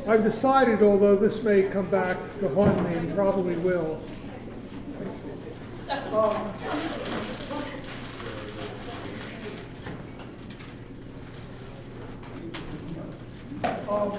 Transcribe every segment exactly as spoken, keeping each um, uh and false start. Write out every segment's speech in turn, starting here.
I've decided, although this may come back to haunt me, and probably will. Um, um,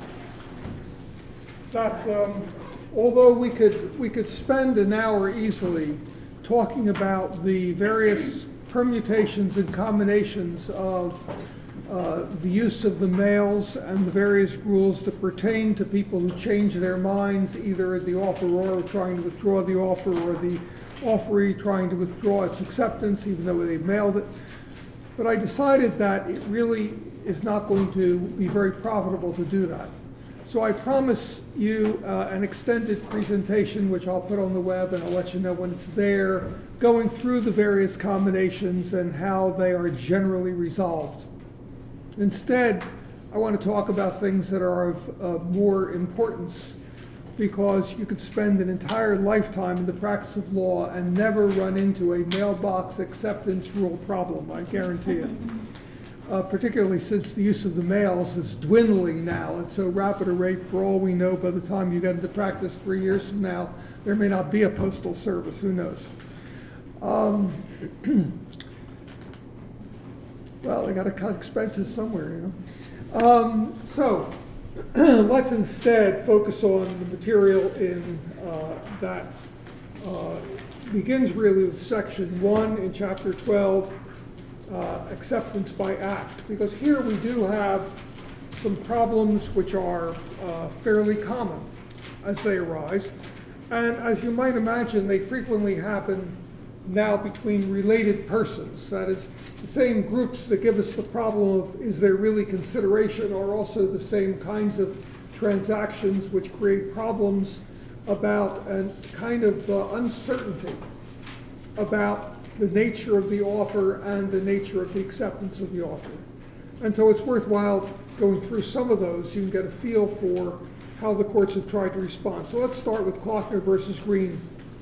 that um, although we could we could spend an hour easily talking about the various permutations and combinations of uh, the use of the mails and the various rules that pertain to people who change their minds, either the offeror trying to withdraw the offer or the offeree trying to withdraw its acceptance, even though they mailed it. But I decided that it really is not going to be very profitable to do that. So I promise you uh, an extended presentation, which I'll put on the web, and I'll let you know when it's there, going through the various combinations and how they are generally resolved. Instead, I want to talk about things that are of uh, more importance, because you could spend an entire lifetime in the practice of law and never run into a mailbox acceptance rule problem, I guarantee it. Uh, particularly since the use of the mails is dwindling now at so rapid a rate. For all we know, by the time you get into practice three years from now, there may not be a postal service, who knows. Um, well, they got to cut expenses somewhere, you know. Um, so let's instead focus on the material in uh, that uh, begins really with section one in chapter twelve, Uh, acceptance by act, because here we do have some problems which are uh, fairly common as they arise, and as you might imagine, they frequently happen now between related persons. That is, the same groups that give us the problem of is there really consideration are also the same kinds of transactions which create problems about a kind of uh, uncertainty about the nature of the offer and the nature of the acceptance of the offer. And so it's worthwhile going through some of those. You can get a feel for how the courts have tried to respond. So let's start with Klockner versus Green.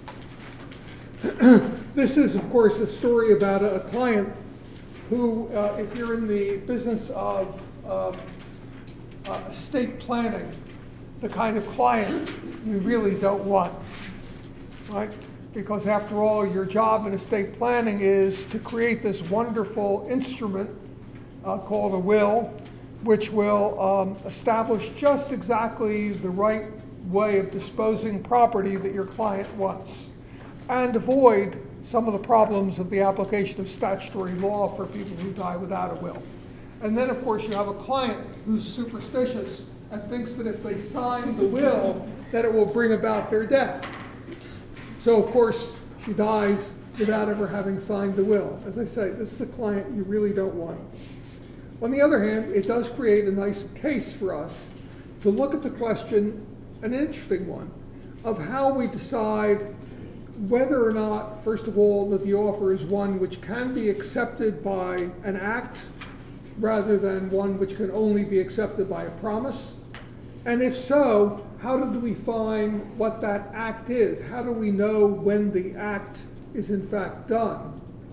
This is, of course, a story about a, a client who, uh, if you're in the business of uh, uh, estate planning, the kind of client you really don't want, right? Because after all, your job in estate planning is to create this wonderful instrument uh, called a will, which will um, establish just exactly the right way of disposing property that your client wants, and avoid some of the problems of the application of statutory law for people who die without a will. And then, of course, you have a client who's superstitious and thinks that if they sign the will, that it will bring about their death. So, of course, she dies without ever having signed the will. As I say, this is a client you really don't want. On the other hand, it does create a nice case for us to look at the question, an interesting one, of how we decide whether or not, first of all, that the offer is one which can be accepted by an act rather than one which can only be accepted by a promise. And if so, how do we find what that act is? How do we know when the act is in fact done?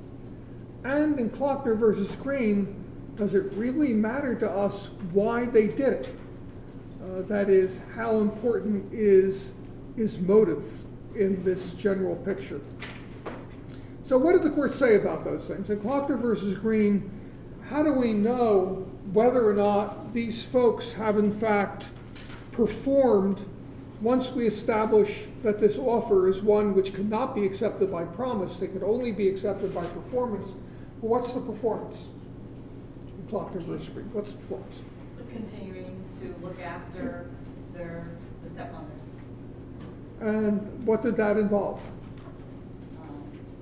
And in Klockner versus Green, does it really matter to us why they did it? Uh, that is, how important is, is motive in this general picture? So what did the court say about those things? In Klockner versus Green, how do we know whether or not these folks have in fact performed, once we establish that this offer is one which cannot be accepted by promise, it could only be accepted by performance? Well, what's the performance? In Klockner versus Green, what's the performance? Continuing to look after their the stepmother. And what did that involve? Um,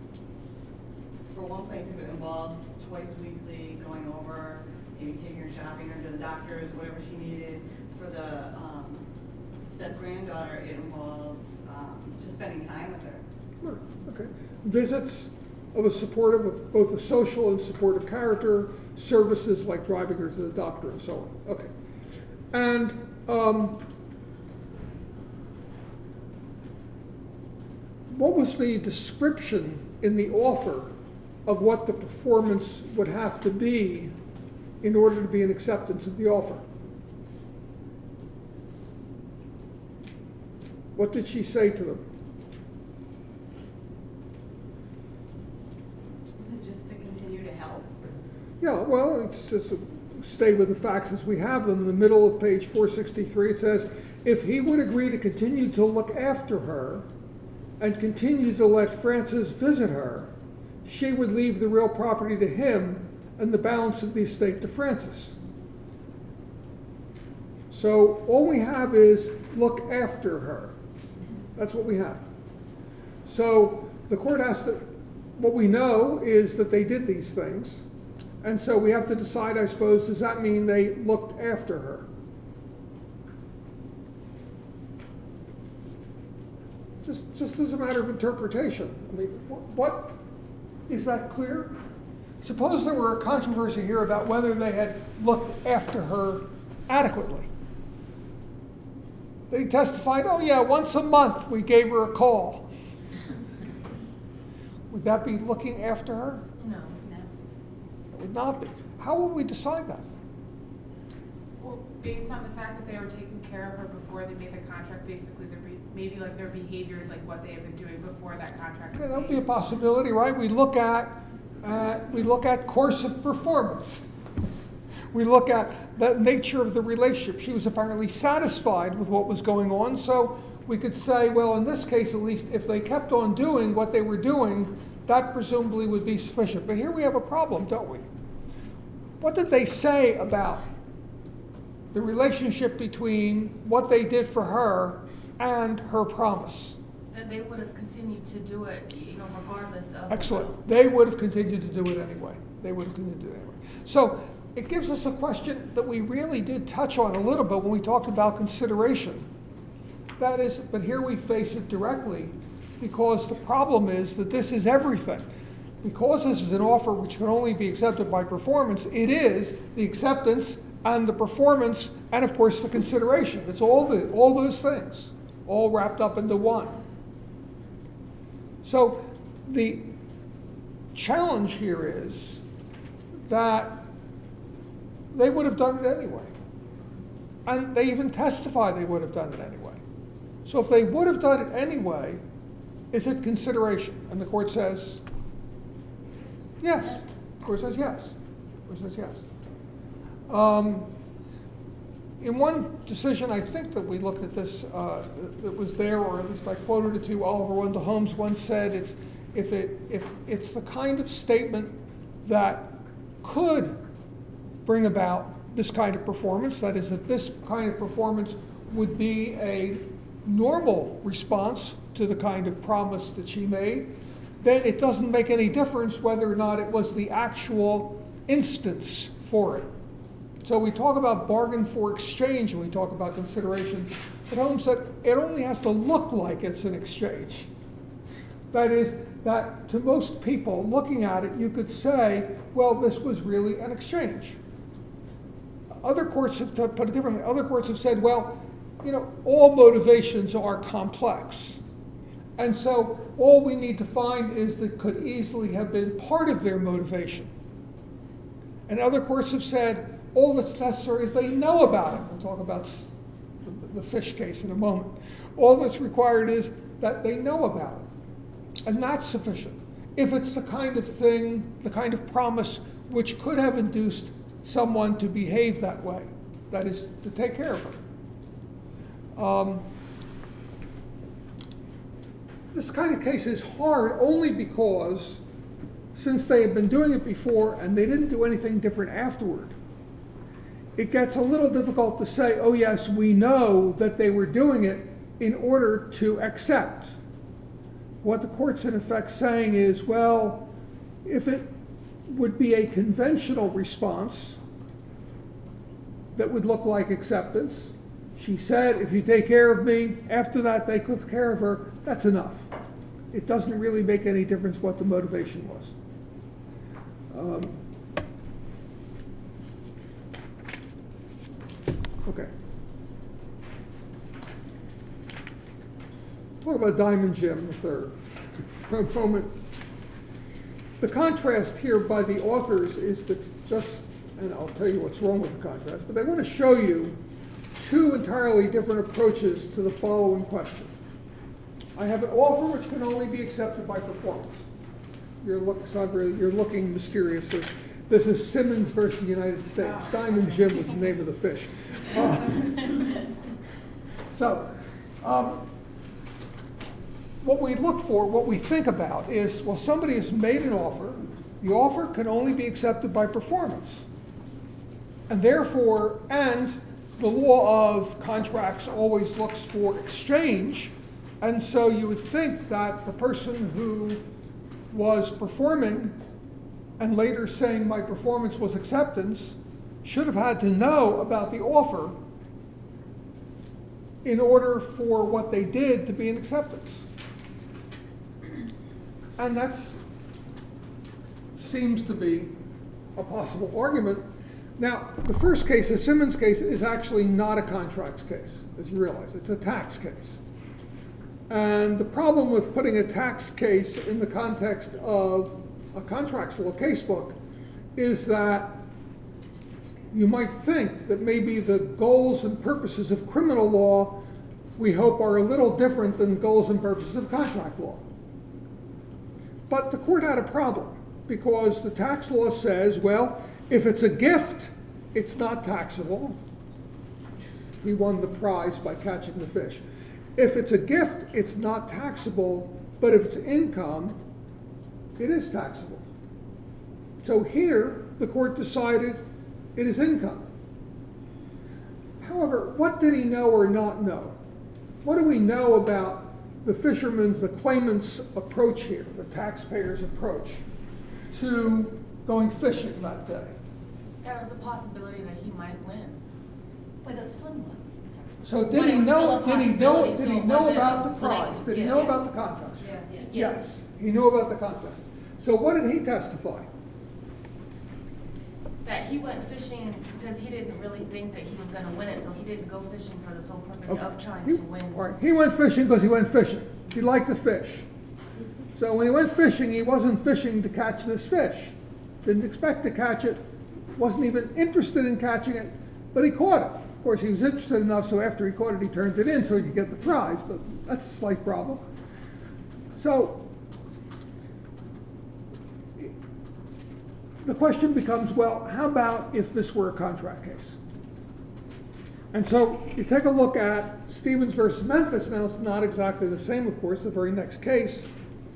for one plaintiff, it involves twice weekly going over, maybe taking her shopping or to the doctors, whatever she needed. For the um, step granddaughter, it involves um, just spending time with her. Sure. Okay. Visits of a supportive, of both a social and supportive character, services like driving her to the doctor and so on. Okay. And um, what was the description in the offer of what the performance would have to be in order to be an acceptance of the offer? What did she say to them? Is it just to continue to help? Yeah, well, it's just a, stay with the facts as we have them. In the middle of page four sixty-three, it says, if he would agree to continue to look after her and continue to let Frances visit her, she would leave the real property to him and the balance of the estate to Frances. So all we have is look after her. That's what we have. So the court has to, what we know is that they did these things. And so we have to decide, I suppose, does that mean they looked after her? Just, just as a matter of interpretation. I mean, what, is that clear? Suppose there were a controversy here about whether they had looked after her adequately. They testified, oh yeah, once a month we gave her a call. Would that be looking after her? No, no. It would not be. How would we decide that? Well, based on the fact that they were taking care of her before they made the contract, basically, their be- maybe like their behaviors, like what they have been doing before that contract Okay, was that would be a made. possibility, right? We look at, uh, we look at course of performance. We look at the nature of the relationship. She was apparently satisfied with what was going on, so we could say, well, in this case at least, if they kept on doing what they were doing, that presumably would be sufficient. But here we have a problem, don't we? What did they say about the relationship between what they did for her and her promise? That they would have continued to do it, you know, regardless of. Excellent. They would have continued to do it anyway. They would have continued to do it anyway. So it gives us a question that we really did touch on a little bit when we talked about consideration. That is, but here we face it directly because the problem is that this is everything. Because this is an offer which can only be accepted by performance, it is the acceptance and the performance and of course the consideration. It's all the all those things, all wrapped up into one. So the challenge here is that they would have done it anyway. And they even testify they would have done it anyway. So if they would have done it anyway, is it consideration? And the court says, yes. The court says yes. The court says yes. Um, in one decision, I think that we looked at this, uh, that was there, or at least I quoted it to Oliver Wendell Holmes once said, it's, if, it, if it's the kind of statement that could bring about this kind of performance, that is that this kind of performance would be a normal response to the kind of promise that she made, then it doesn't make any difference whether or not it was the actual instance for it. So we talk about bargain for exchange and we talk about consideration, but Holmes said it only has to look like it's an exchange. That is, that to most people looking at it, you could say, well, this was really an exchange. Other courts have put it differently. Other courts have said, well, you know, all motivations are complex. And so all we need to find is that could easily have been part of their motivation. And other courts have said, all that's necessary is they know about it. We'll talk about the fish case in a moment. All that's required is that they know about it. And that's sufficient. If it's the kind of thing, the kind of promise which could have induced someone to behave that way, that is, to take care of her. Um, this kind of case is hard only because since they had been doing it before and they didn't do anything different afterward, it gets a little difficult to say, oh yes, we know that they were doing it in order to accept. What the court's in effect saying is, well, if it would be a conventional response that would look like acceptance, she said, if you take care of me, after that they took care of her, that's enough. It doesn't really make any difference what the motivation was. Um, okay. Talk about Diamond Jim the third for a moment. The contrast here by the authors is that just, and I'll tell you what's wrong with the contrast, but they want to show you two entirely different approaches to the following question. I have an offer which can only be accepted by performance. You're looking, Sandra, you're looking mysterious. This, this is Simmons versus United States. Diamond Jim was the name of the fish. Uh, so, um, what we look for, what we think about is, well, somebody has made an offer. The offer can only be accepted by performance. And therefore, and the law of contracts always looks for exchange. And so you would think that the person who was performing and later saying my performance was acceptance should have had to know about the offer in order for what they did to be an acceptance. And that seems to be a possible argument. Now, the first case, the Simmons case, is actually not a contracts case, as you realize. It's a tax case. And the problem with putting a tax case in the context of a contracts law casebook is that you might think that maybe the goals and purposes of criminal law, we hope, are a little different than goals and purposes of contract law. But the court had a problem because the tax law says, well, if it's a gift, it's not taxable. He won the prize by catching the fish. If it's a gift, it's not taxable, but if it's income, it is taxable. So here, the court decided it is income. However, what did he know or not know? What do we know about the fisherman's, the claimant's approach here, the taxpayer's approach to going fishing that day? There was a possibility that he might win. With a slim one. So But did it he was still know, a did he know, possibility, did so he it know wasn't about the a prize? blank- Did he yeah, know yes. about the contest? Yeah, yes. Yes, he knew about the contest. So what did he testify? That he went fishing because he didn't really think that he was gonna win it, so he didn't go fishing for the sole purpose Okay. of trying He- to win. all right, he went fishing because he went fishing. He liked to fish. So when he went fishing, he wasn't fishing to catch this fish. Didn't expect to catch it, wasn't even interested in catching it, but he caught it. Of course, he was interested enough, so after he caught it, he turned it in so he could get the prize, but that's a slight problem. So the question becomes, well, how about if this were a contract case? And so you take a look at Stevens versus Memphis. Now, it's not exactly the same, of course, the very next case.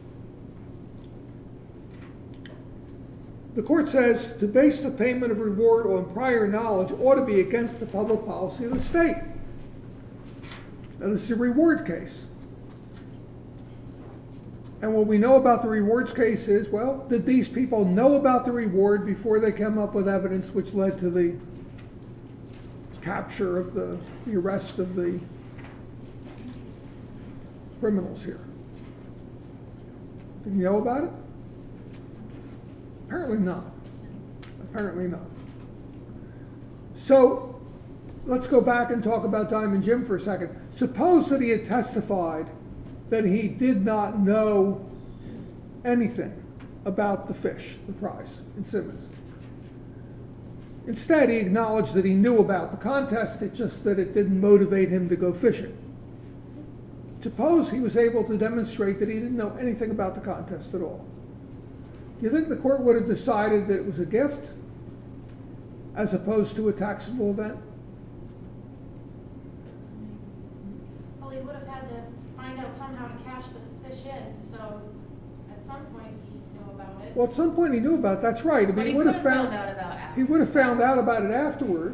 The court says to base the payment of reward on prior knowledge ought to be against the public policy of the state. Now, this is a reward case. And what we know about the rewards case is, well, did these people know about the reward before they came up with evidence which led to the capture of the, the arrest of the criminals here? Did you know about it? Apparently not. Apparently not. So let's go back and talk about Diamond Jim for a second. Suppose that he had testified that he did not know anything about the fish, the prize, in Simmons. Instead, he acknowledged that he knew about the contest, it's just that it didn't motivate him to go fishing. Suppose he was able to demonstrate that he didn't know anything about the contest at all. Do you think the court would have decided that it was a gift as opposed to a taxable event? Well, he would have had to find out somehow to cash the fish in, so at some point he knew about it. Well, at some point he knew about it, that's right. I mean, But he would could have have found, found out about after. he would have found out about it afterward.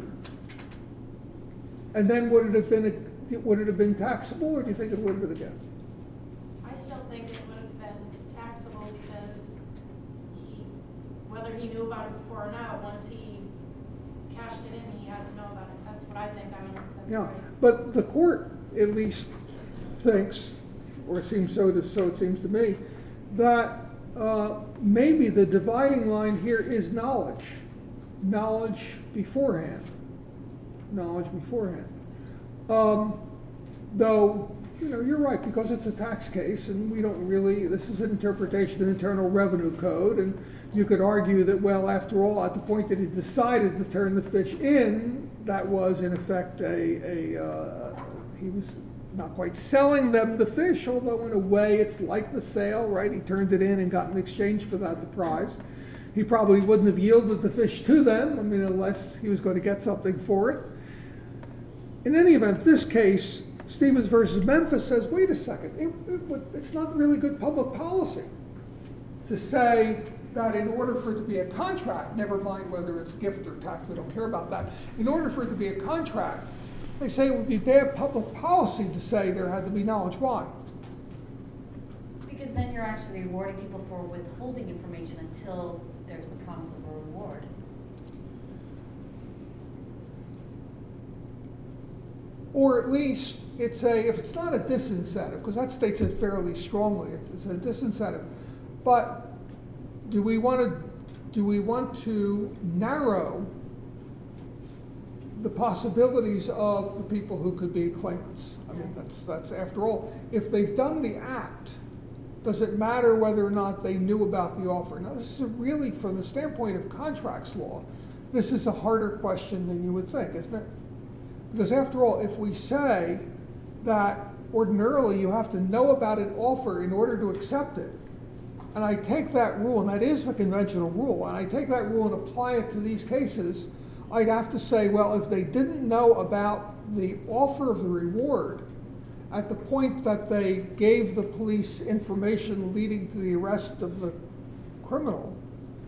And then would it have been, a, would it have been taxable, or do you think it would have been a gift? I still think it would have been taxable because he, whether he knew about it before or not, once he cashed it in, he had to know about it. That's what I think. I don't know if that's Yeah, right. but the court at least thinks, or it seems so, to, so it seems to me, that uh, maybe the dividing line here is knowledge. Knowledge beforehand. Knowledge beforehand. Um, though, you know, you're right, because it's a tax case and we don't really, this is an interpretation of the Internal Revenue Code, and you could argue that, well, after all, at the point that he decided to turn the fish in, that was in effect a, a uh, he was not quite selling them the fish, although in a way it's like the sale, right? He turned it in and got in exchange for that the prize. He probably wouldn't have yielded the fish to them, I mean, unless he was going to get something for it. In any event, this case, Stevens versus Memphis, says, wait a second, it, it, it's not really good public policy to say that in order for it to be a contract, never mind whether it's gift or tax, we don't care about that. In order for it to be a contract, they say it would be bad public policy to say there had to be knowledge. Why? Because then you're actually rewarding people for withholding information until there's the promise of a reward. Or at least it's a, if it's not a disincentive, because that states it fairly strongly, if it's a disincentive. But do we want to, do we want to narrow the possibilities of the people who could be claimants? I mean, that's, that's after all, if they've done the act, does it matter whether or not they knew about the offer? Now, this is a really, from the standpoint of contracts law, this is a harder question than you would think, isn't it? Because after all, if we say that ordinarily you have to know about an offer in order to accept it, and I take that rule, and that is the conventional rule, and I take that rule and apply it to these cases, I'd have to say, well, if they didn't know about the offer of the reward at the point that they gave the police information leading to the arrest of the criminal,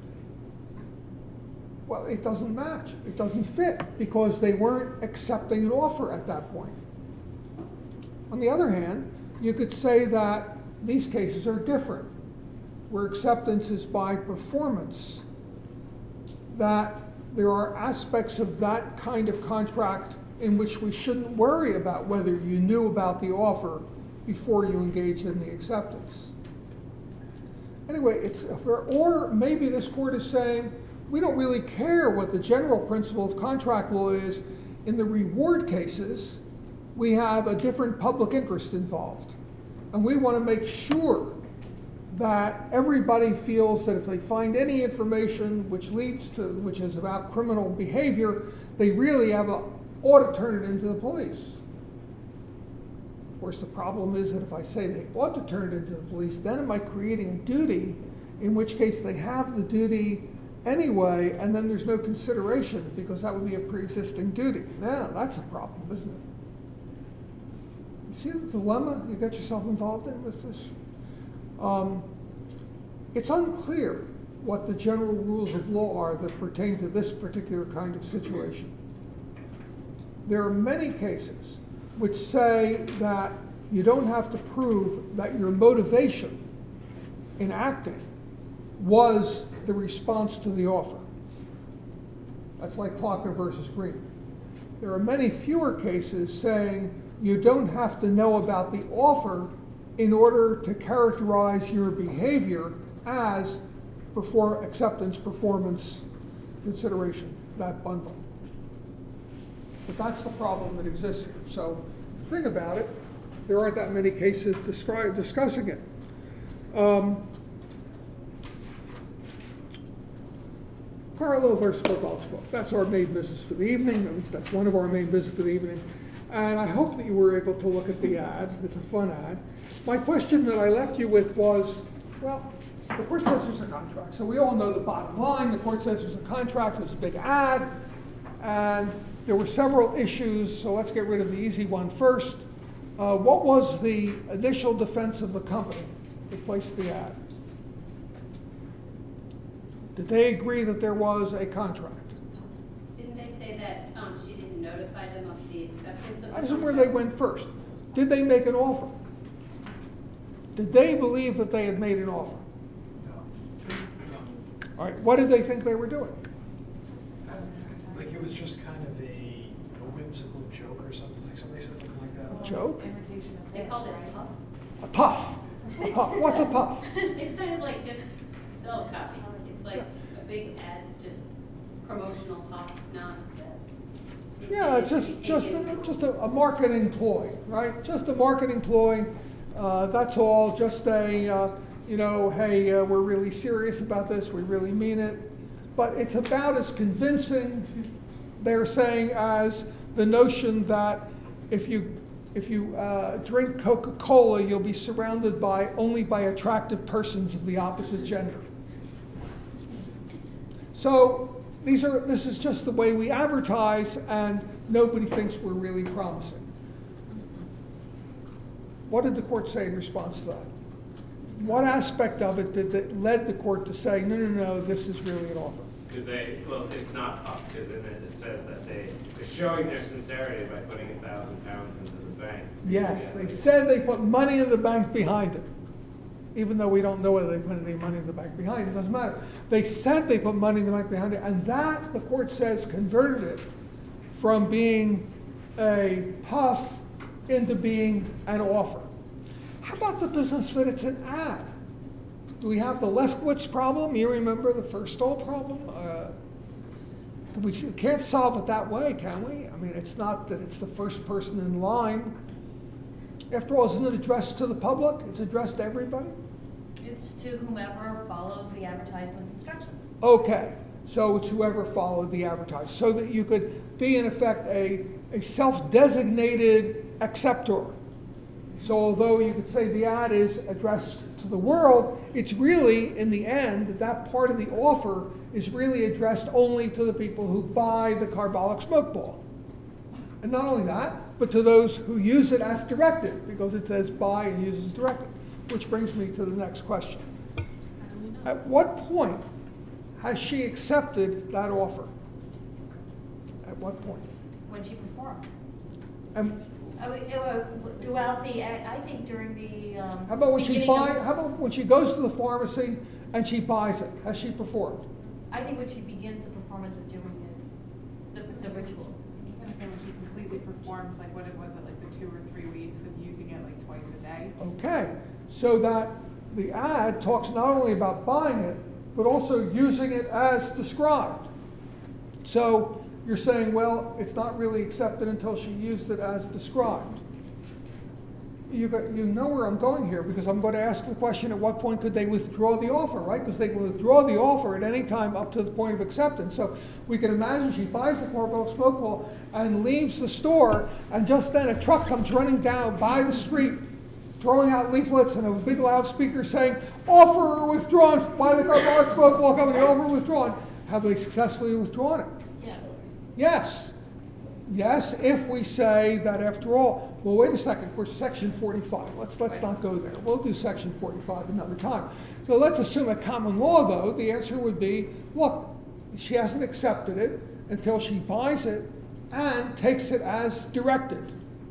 well, it doesn't match. It doesn't fit because they weren't accepting an offer at that point. On the other hand, you could say that these cases are different, where acceptance is by performance, that there are aspects of that kind of contract in which we shouldn't worry about whether you knew about the offer before you engaged in the acceptance. Anyway, it's, or maybe this court is saying, we don't really care what the general principle of contract law is. In the reward cases, we have a different public interest involved. And we want to make sure that everybody feels that if they find any information which leads to, which is about criminal behavior, they really have a, ought to turn it into the police. Of course, the problem is that if I say they ought to turn it into the police, then am I creating a duty, in which case they have the duty anyway, and then there's no consideration because that would be a pre-existing duty. Now, that's a problem, isn't it? You see the dilemma you got yourself involved in with this? Um, it's unclear what the general rules of law are that pertain to this particular kind of situation. There are many cases which say that you don't have to prove that your motivation in acting was the response to the offer. That's like Clocker versus Green. There are many fewer cases saying you don't have to know about the offer in order to characterize your behavior as before acceptance, performance, consideration, that bundle. But that's the problem that exists here. So think about it. There aren't that many cases describe, discussing it. Um, Carlo versus Godalsko. That's our main business for the evening. At least that's one of our main business for the evening. And I hope that you were able to look at the ad. It's a fun ad. My question that I left you with was, well, the court says there's a contract. So we all know the bottom line. The court says there's a contract. There's a big ad. And there were several issues. So let's get rid of the easy one first. Uh, what was the initial defense of the company that placed the ad? Did they agree that there was a contract? Didn't they say that um, she didn't notify them of the acceptance of the That isn't where they went first. Did they make an offer? Did they believe that they had made an offer? No. All right, what did they think they were doing? Like it was just kind of a, a whimsical joke or something. Like somebody said something like that. Joke? They called it puff. A puff. A puff. What's a puff? It's kind of like just sell copy. It's like Yeah. a big ad, just promotional talk, not. Uh, Yeah, it's just just a, just a, a marketing ploy, right? Just a marketing ploy. Uh, that's all. Just a uh, you know, hey, uh, we're really serious about this. We really mean it. But it's about as convincing they're saying as the notion that if you if you uh, drink Coca-Cola, you'll be surrounded by only by attractive persons of the opposite gender. So these are this is just the way we advertise, and nobody thinks we're really promising. What did the court say in response to that? What aspect of it did that led the court to say, no, no, no, this is really an offer? Because they, well, it's not up, because in it, it says that they, they're showing their sincerity by putting a thousand pounds into the bank. Yes, Yeah. they said they put money in the bank behind it. Even though we don't know whether they put any money in the bank behind it, it doesn't matter. They said they put money in the bank behind it, and that, the court says, converted it from being a puff into being an offer. How about the business that it's an ad? Do we have the Lefkowitz problem? You remember the Firstall problem? Uh, we can't solve it that way, can we? I mean, it's not that it's the first person in line. After all, isn't it addressed to the public? It's addressed to everybody? It's to whomever follows the advertisement instructions. Okay, so it's whoever followed the advertisement. So that you could be, in effect, a, a self-designated acceptor. So although you could say the ad is addressed to the world, it's really, in the end, that part of the offer is really addressed only to the people who buy the Carbolic smoke ball. And not only that, but to those who use it as directed, because it says buy and use as directed. Which brings me to the next question. At what point has she accepted that offer? At what point? When she performed. And Uh, we- uh, Throughout the, I I think during the um, how about when she beginning buy? of- How about when she goes to the pharmacy and she buys it? Has she performed? I think when she begins the performance of doing it, the, the ritual. I was gonna say when she completely performs, like what it was, it like the two or three weeks of using it like twice a day. Okay, so that the ad talks not only about buying it, but also using it as described. So you're saying, well, it's not really accepted until she used it as described. You, got, you know where I'm going here, because I'm going to ask the question, at what point could they withdraw the offer, right? Because they can withdraw the offer at any time up to the point of acceptance. So we can imagine she buys the Carbolic smoke ball and leaves the store, and just then a truck comes running down by the street, throwing out leaflets and a big loudspeaker saying, offer withdrawn by the Carbolic smoke ball company, offer withdrawn. Have they successfully withdrawn it? Yes. Yes. Yes, if we say that after all, well, wait a second, we're section forty-five. Let's let's not go there. We'll do section forty-five another time. So let's assume at common law, though, the answer would be, look, she hasn't accepted it until she buys it and takes it as directed.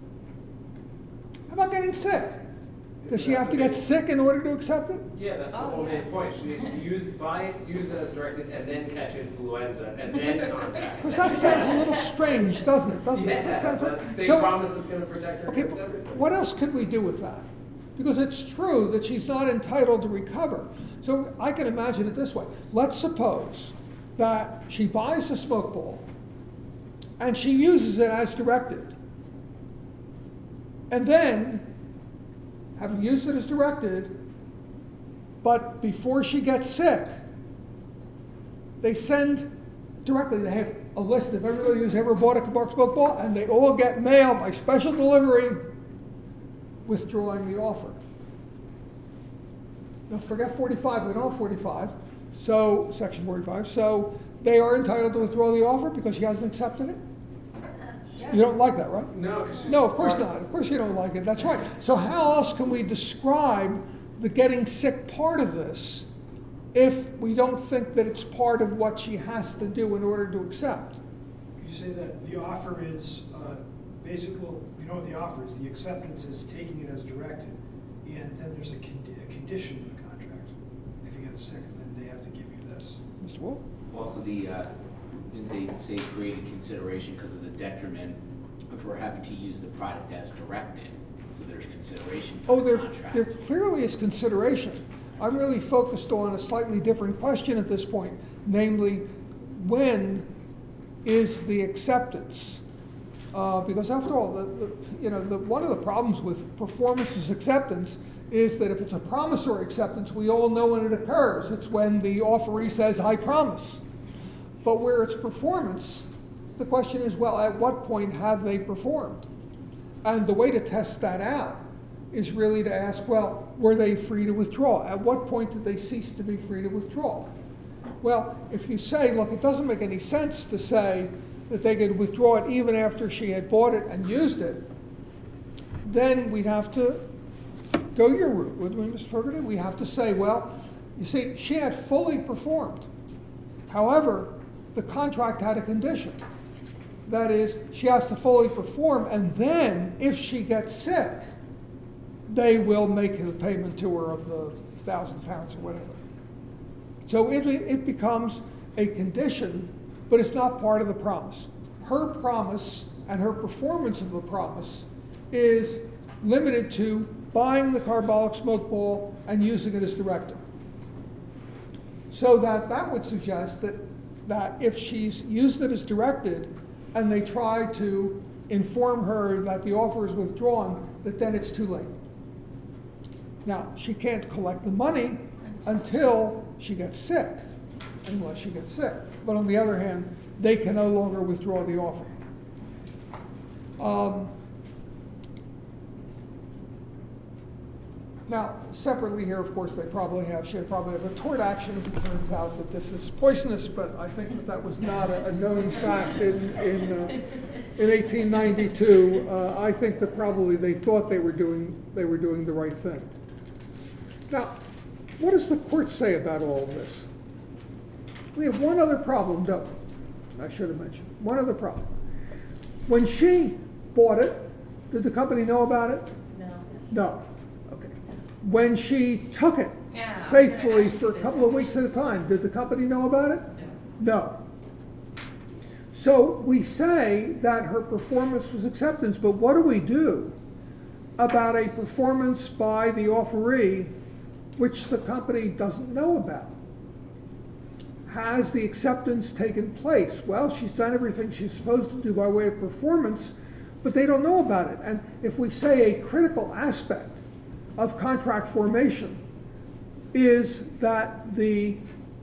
How about getting sick? Does she have to get sick in order to accept it? Yeah, that's the Oh, whole yeah. main point. She needs to use, buy it, use it as directed, and then catch influenza, and then contact. Because that sounds a little strange, doesn't it? Doesn't it? Yeah, That sounds but right. they So- promise it's gonna protect her Okay, against everything. what else could we do with that? Because it's true that she's not entitled to recover. So I can imagine it this way. Let's suppose that she buys the smoke ball and she uses it as directed. And then, having used it as directed, but before she gets sick, they send directly, they have a list of everybody who's ever bought a Carbolic smoke ball, and they all get mail by special delivery withdrawing the offer. Now forget forty-five, we don't have forty-five, so, section forty-five, so they are entitled to withdraw the offer because she hasn't accepted it? You don't like that, right? No, because she's. No, of course part- not. Of course you don't like it. That's right. So how else can we describe the getting sick part of this if we don't think that it's part of what she has to do in order to accept? You say that the offer is, uh, basically, you know what the offer is, the acceptance is taking it as directed, and then there's a, condi- a condition in the contract. If you get sick, then they have to give you this. Mister Wolf? Also, the, uh, didn't they say created consideration because of the detriment of her having to use the product as directed? So there's consideration Oh, for the there, contract. there clearly is consideration. I'm really focused on a slightly different question at this point, namely, when is the acceptance? Uh, because after all, the, the, you know, the, one of the problems with performance as acceptance is that if it's a promissory acceptance, we all know when it occurs. It's when the offeree says, I promise. But where it's performance, the question is, well, at what point have they performed? And the way to test that out is really to ask, well, were they free to withdraw? At what point did they cease to be free to withdraw? Well, if you say, look, it doesn't make any sense to say that they could withdraw it even after she had bought it and used it, then we'd have to go your route, wouldn't we, Mister Fogarty? We have to say, well, you see, she had fully performed. However, the contract had a condition. That is, she has to fully perform, and then, if she gets sick, they will make the payment to her of the thousand pounds or whatever. So it, it becomes a condition, but it's not part of the promise. Her promise and her performance of the promise is limited to buying the carbolic smoke ball and using it as directed. So that that would suggest that, that if she's used it as directed and they try to inform her that the offer is withdrawn, that then it's too late. Now, she can't collect the money until she gets sick, unless she gets sick. But on the other hand, they can no longer withdraw the offer. Um, now, separately here, of course, they probably have, she probably have a tort action if it turns out that this is poisonous, but I think that that was not a, a known fact in, in, uh, in eighteen ninety-two. Uh, I think that probably they thought they were doing, they were doing the right thing. Now, what does the court say about all of this? We have one other problem, don't we? I should have mentioned. One other problem. When she bought it, did the company know about it? No. No. Okay. When she took it Yeah, I was gonna faithfully ask you for a this couple of question. weeks at a time, did the company know about it? No. So we say that her performance was acceptance, but what do we do about a performance by the offeree which the company doesn't know about? Has the acceptance taken place? Well, she's done everything she's supposed to do by way of performance, but they don't know about it. And if we say a critical aspect of contract formation is that the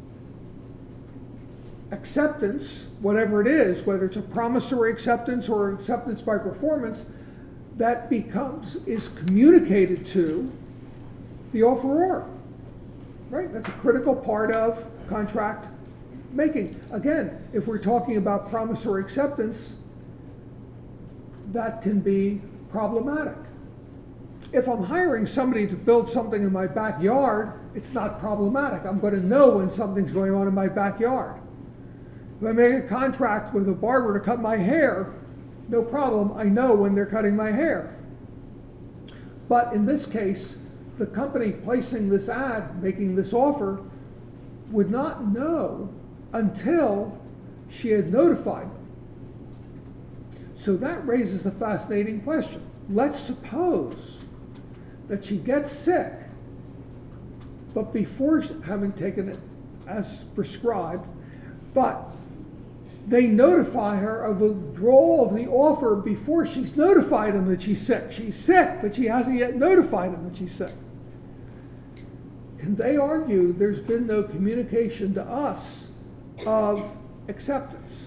acceptance, whatever it is, whether it's a promissory acceptance or acceptance by performance, that becomes, is communicated to the offeror, right? That's a critical part of contract making. Again, if we're talking about promissory acceptance, that can be problematic. If I'm hiring somebody to build something in my backyard, it's not problematic. I'm going to know when something's going on in my backyard. If I make a contract with a barber to cut my hair, no problem, I know when they're cutting my hair. But in this case, the company placing this ad, making this offer, would not know until she had notified them. So that raises a fascinating question. Let's suppose that she gets sick, but before having taken it as prescribed, but they notify her of the withdrawal of the offer before she's notified them that she's sick. She's sick, but she hasn't yet notified them that she's sick. Can they argue there's been no communication to us of acceptance?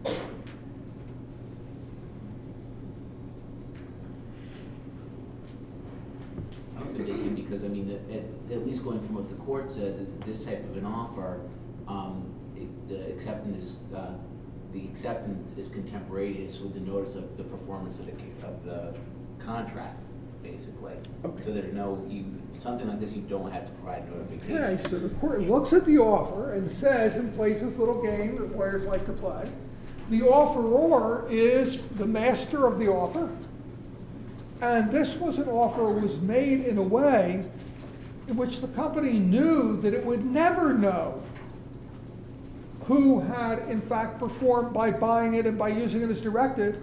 I don't think they can, because, I mean, at, at least going from what the court says, that this type of an offer, um, it, the acceptance, uh, the acceptance is contemporaneous with the notice of the performance of the, of the contract, basically. Okay. So there's no, you, something like this, you don't have to provide notification. Okay, so the court looks at the offer and says, and plays this little game that lawyers like to play, the offeror is the master of the offer, and this was an offer that was made in a way in which the company knew that it would never know who had in fact performed by buying it and by using it as directed,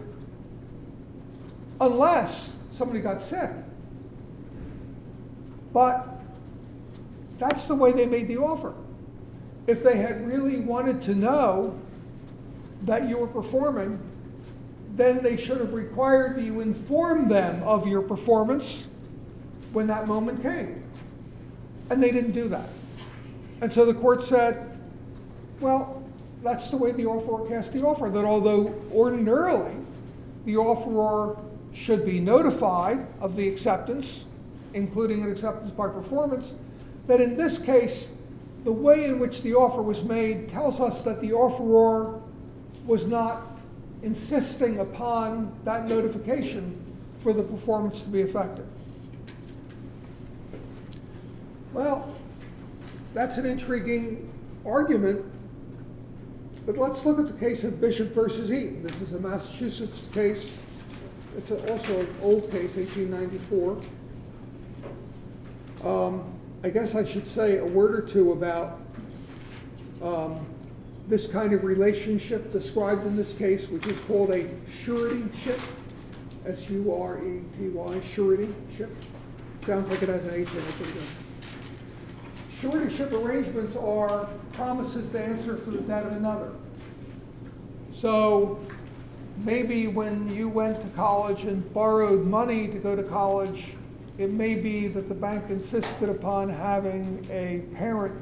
unless somebody got sick. But that's the way they made the offer. If they had really wanted to know that you were performing, then they should have required that you inform them of your performance when that moment came. And they didn't do that. And so the court said, well, that's the way the offeror cast the offer, that although ordinarily the offeror should be notified of the acceptance, including an acceptance by performance, that in this case, the way in which the offer was made tells us that the offeror was not insisting upon that notification for the performance to be effective. Well, that's an intriguing argument, but let's look at the case of Bishop versus Eaton. This is a Massachusetts case. It's a, also an old case, eighteen ninety-four. Um, I guess I should say a word or two about um, this kind of relationship described in this case, which is called a suretyship, S U R E T Y, suretyship. Sounds like it has an H in it, but it doesn't. Suretyship arrangements are promises to answer for the debt of another. So maybe when you went to college and borrowed money to go to college, it may be that the bank insisted upon having a parent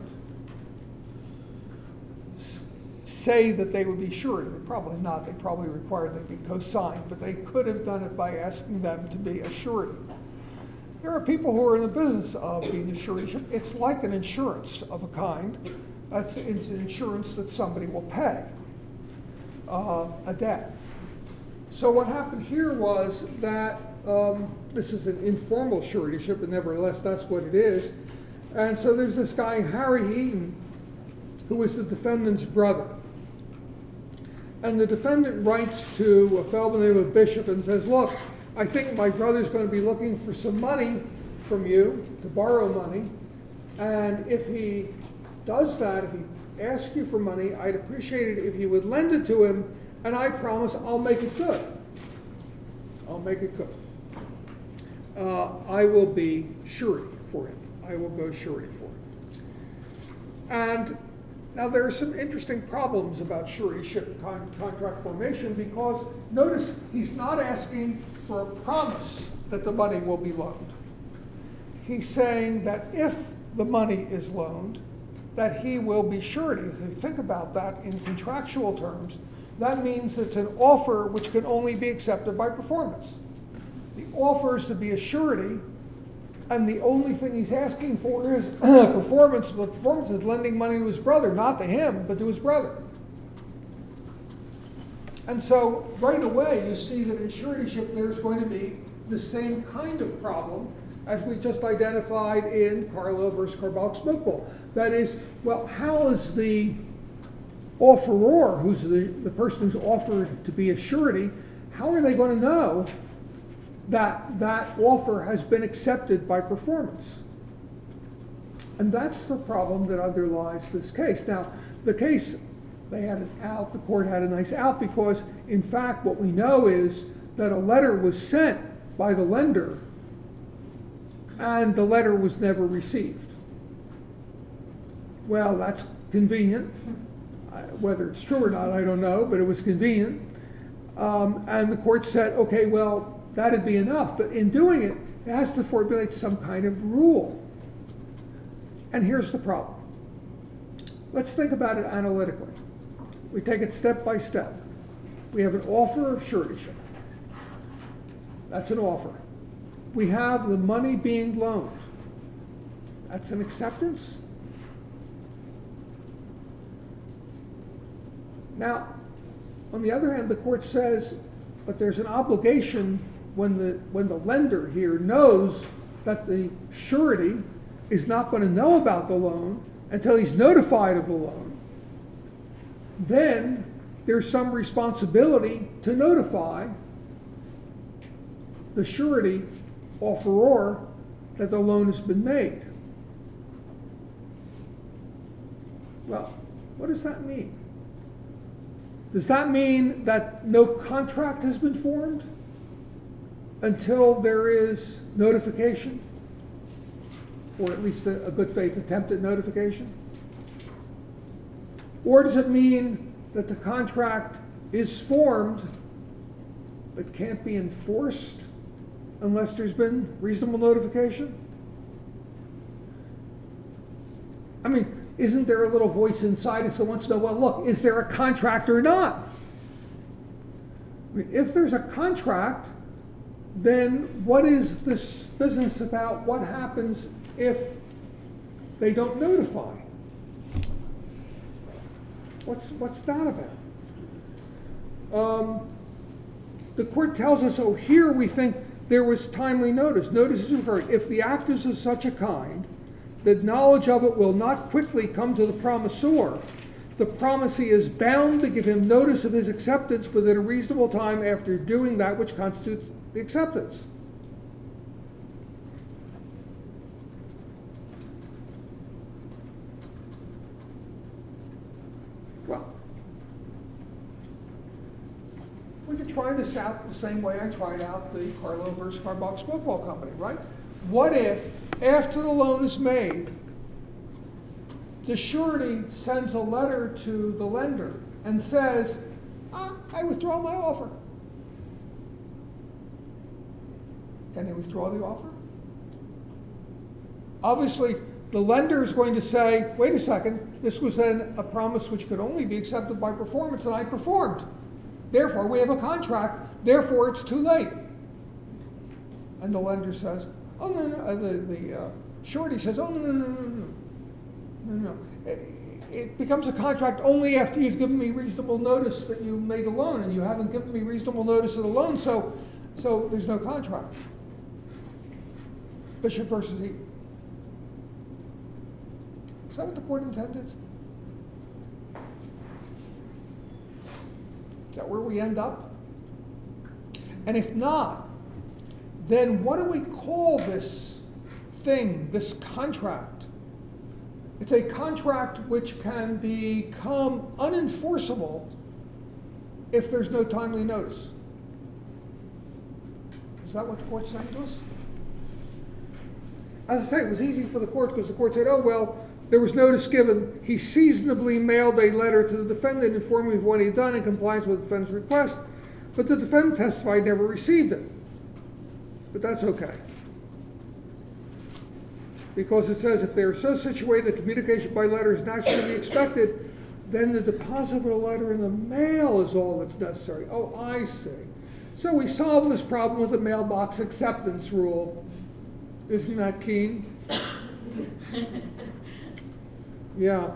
s- say that they would be surety. Probably not. They probably required they be co-signed, but they could have done it by asking them to be a surety. There are people who are in the business of being a surety. It's like an insurance of a kind. That's it's an insurance that somebody will pay uh, a debt. So what happened here was that um, this is an informal suretyship, but nevertheless that's what it is. And so there's this guy, Harry Eaton, who was the defendant's brother. And the defendant writes to a fellow by the name of Bishop and says, look, I think my brother's going to be looking for some money from you, to borrow money, and if he does that, if he asks you for money, I'd appreciate it if you would lend it to him, and I promise I'll make it good. I'll make it good. Uh, I will be surety for him. I will go surety for him. And now there are some interesting problems about suretyship con- contract formation, because notice he's not asking for a promise that the money will be loaned. He's saying that if the money is loaned, that he will be surety. If you think about that in contractual terms, that means it's an offer which can only be accepted by performance. The offer is to be a surety, and the only thing he's asking for is performance. The performance is lending money to his brother, not to him, but to his brother. And so right away you see that in suretyship there's going to be the same kind of problem as we just identified in Carlo versus Carbach Smokeball. That is, well, how is the offeror, who's the, the person who's offered to be a surety, how are they going to know that that offer has been accepted by performance? And that's the problem that underlies this case. Now, the case, they had an out, the court had a nice out, because in fact what we know is that a letter was sent by the lender and the letter was never received. Well, that's convenient. Whether it's true or not, I don't know, but it was convenient. Um, and the court said, okay, well, that'd be enough. But in doing it, it has to formulate some kind of rule. And here's the problem. Let's think about it analytically. We take it step by step. We have an offer of suretyship. That's an offer. We have the money being loaned. That's an acceptance. Now, on the other hand, the court says, but there's an obligation when the when the lender here knows that the surety is not going to know about the loan until he's notified of the loan. Then there's some responsibility to notify the surety offeror that the loan has been made. Well, what does that mean? Does that mean that no contract has been formed until there is notification? Or at least a, a good faith attempt at notification? Or does it mean that the contract is formed but can't be enforced unless there's been reasonable notification? I mean, isn't there a little voice inside us that wants to know, well, look, is there a contract or not? I mean, if there's a contract, then what is this business about what happens if they don't notify? What's, what's that about? Um, the court tells us, oh, here we think there was timely notice. Notice is referred. If the act is of such a kind that knowledge of it will not quickly come to the promisor, the promisee is bound to give him notice of his acceptance within a reasonable time after doing that which constitutes the acceptance. Well, we could try this out the same way I tried out the Carlo versus Carbach Smokeball Company, right? What if, after the loan is made, the surety sends a letter to the lender and says, ah, I withdraw my offer. Can they withdraw the offer? Obviously, the lender is going to say, wait a second, this was then a promise which could only be accepted by performance, and I performed. Therefore, we have a contract. Therefore, it's too late. And the lender says, oh, no, no, uh, the, the uh, surety says, oh, no, no, no, no, no. No, no. It becomes a contract only after you've given me reasonable notice that you made a loan, and you haven't given me reasonable notice of the loan, so, so there's no contract. Bishop versus Eaton. Is that what the court intended? Is that where we end up? And if not, then what do we call this thing, this contract? It's a contract which can become unenforceable if there's no timely notice. Is that what the court's saying to us? As I say, it was easy for the court because the court said, oh, well, there was notice given. He seasonably mailed a letter to the defendant informing of what he had done in compliance with the defendant's request, but the defendant testified never received it. But that's okay. Because it says if they are so situated that communication by letter is naturally to be expected, then the deposit of a letter in the mail is all that's necessary. Oh, I see. So we solve this problem with the mailbox acceptance rule. Isn't that keen? Yeah.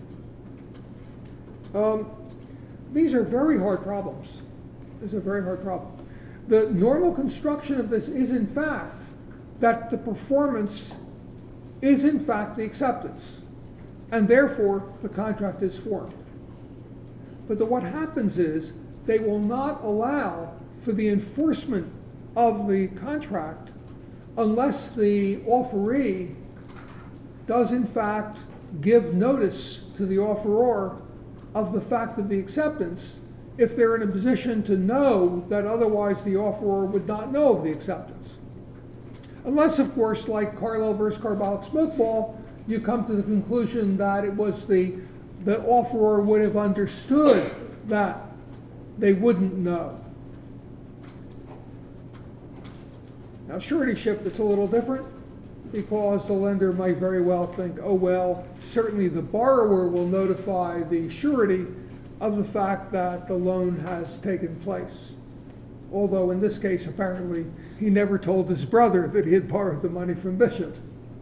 Um, these are very hard problems. This is a very hard problem. The normal construction of this is, in fact, that the performance is, in fact, the acceptance, and therefore the contract is formed. But the, what happens is they will not allow for the enforcement of the contract unless the offeree does, in fact, give notice to the offeror of the fact of the acceptance if they're in a position to know that otherwise the offeror would not know of the acceptance. Unless, of course, like Carlo versus Carbach Smokeball, you come to the conclusion that it was the, the offeror would have understood that they wouldn't know. Now, suretyship, it's a little different because the lender might very well think, oh, well, certainly the borrower will notify the surety of the fact that the loan has taken place. Although in this case, apparently, he never told his brother that he had borrowed the money from Bishop.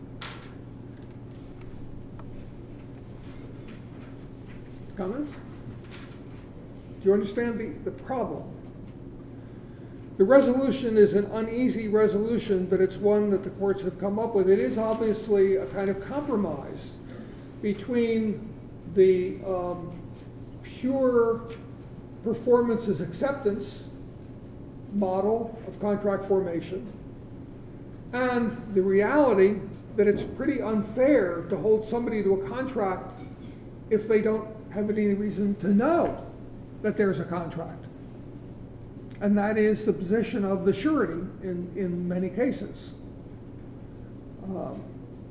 Comments? Do you understand the, the problem? The resolution is an uneasy resolution, but it's one that the courts have come up with. It is obviously a kind of compromise between the um, pure performance as acceptance model of contract formation and the reality that it's pretty unfair to hold somebody to a contract if they don't have any reason to know that there's a contract. And that is the position of the surety in, in many cases. Um,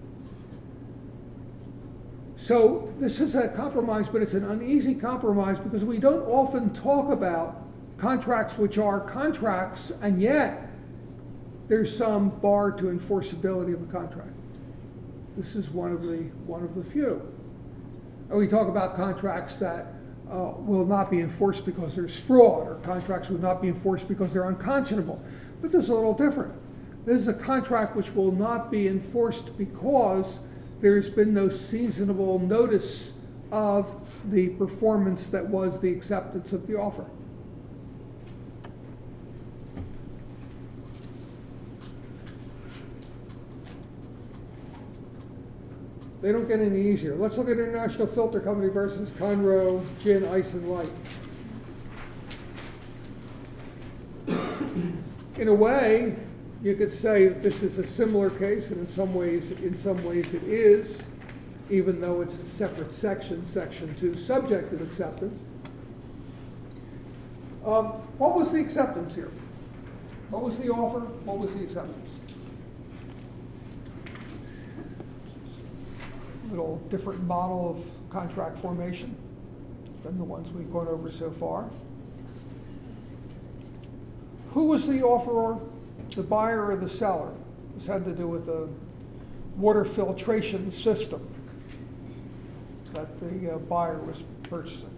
so this is a compromise, but it's an uneasy compromise because we don't often talk about contracts which are contracts, and yet there's some bar to enforceability of the contract. This is one of the one of the few. And we talk about contracts that uh, will not be enforced because there's fraud, or contracts will not be enforced because they're unconscionable. But this is a little different. This is a contract which will not be enforced because there's been no seasonable notice of the performance that was the acceptance of the offer. They don't get any easier. Let's look at International Filter Company versus Conroe Gin, Ice, and Light. In a way, you could say that this is a similar case, and in some ways, in some ways it is, even though it's a separate section, section two, subjective acceptance. Um, what was the acceptance here? What was the offer? What was the acceptance? Little different model of contract formation than the ones we've gone over so far. Who was the offeror? The buyer or the seller? This had to do with a water filtration system that the uh, buyer was purchasing.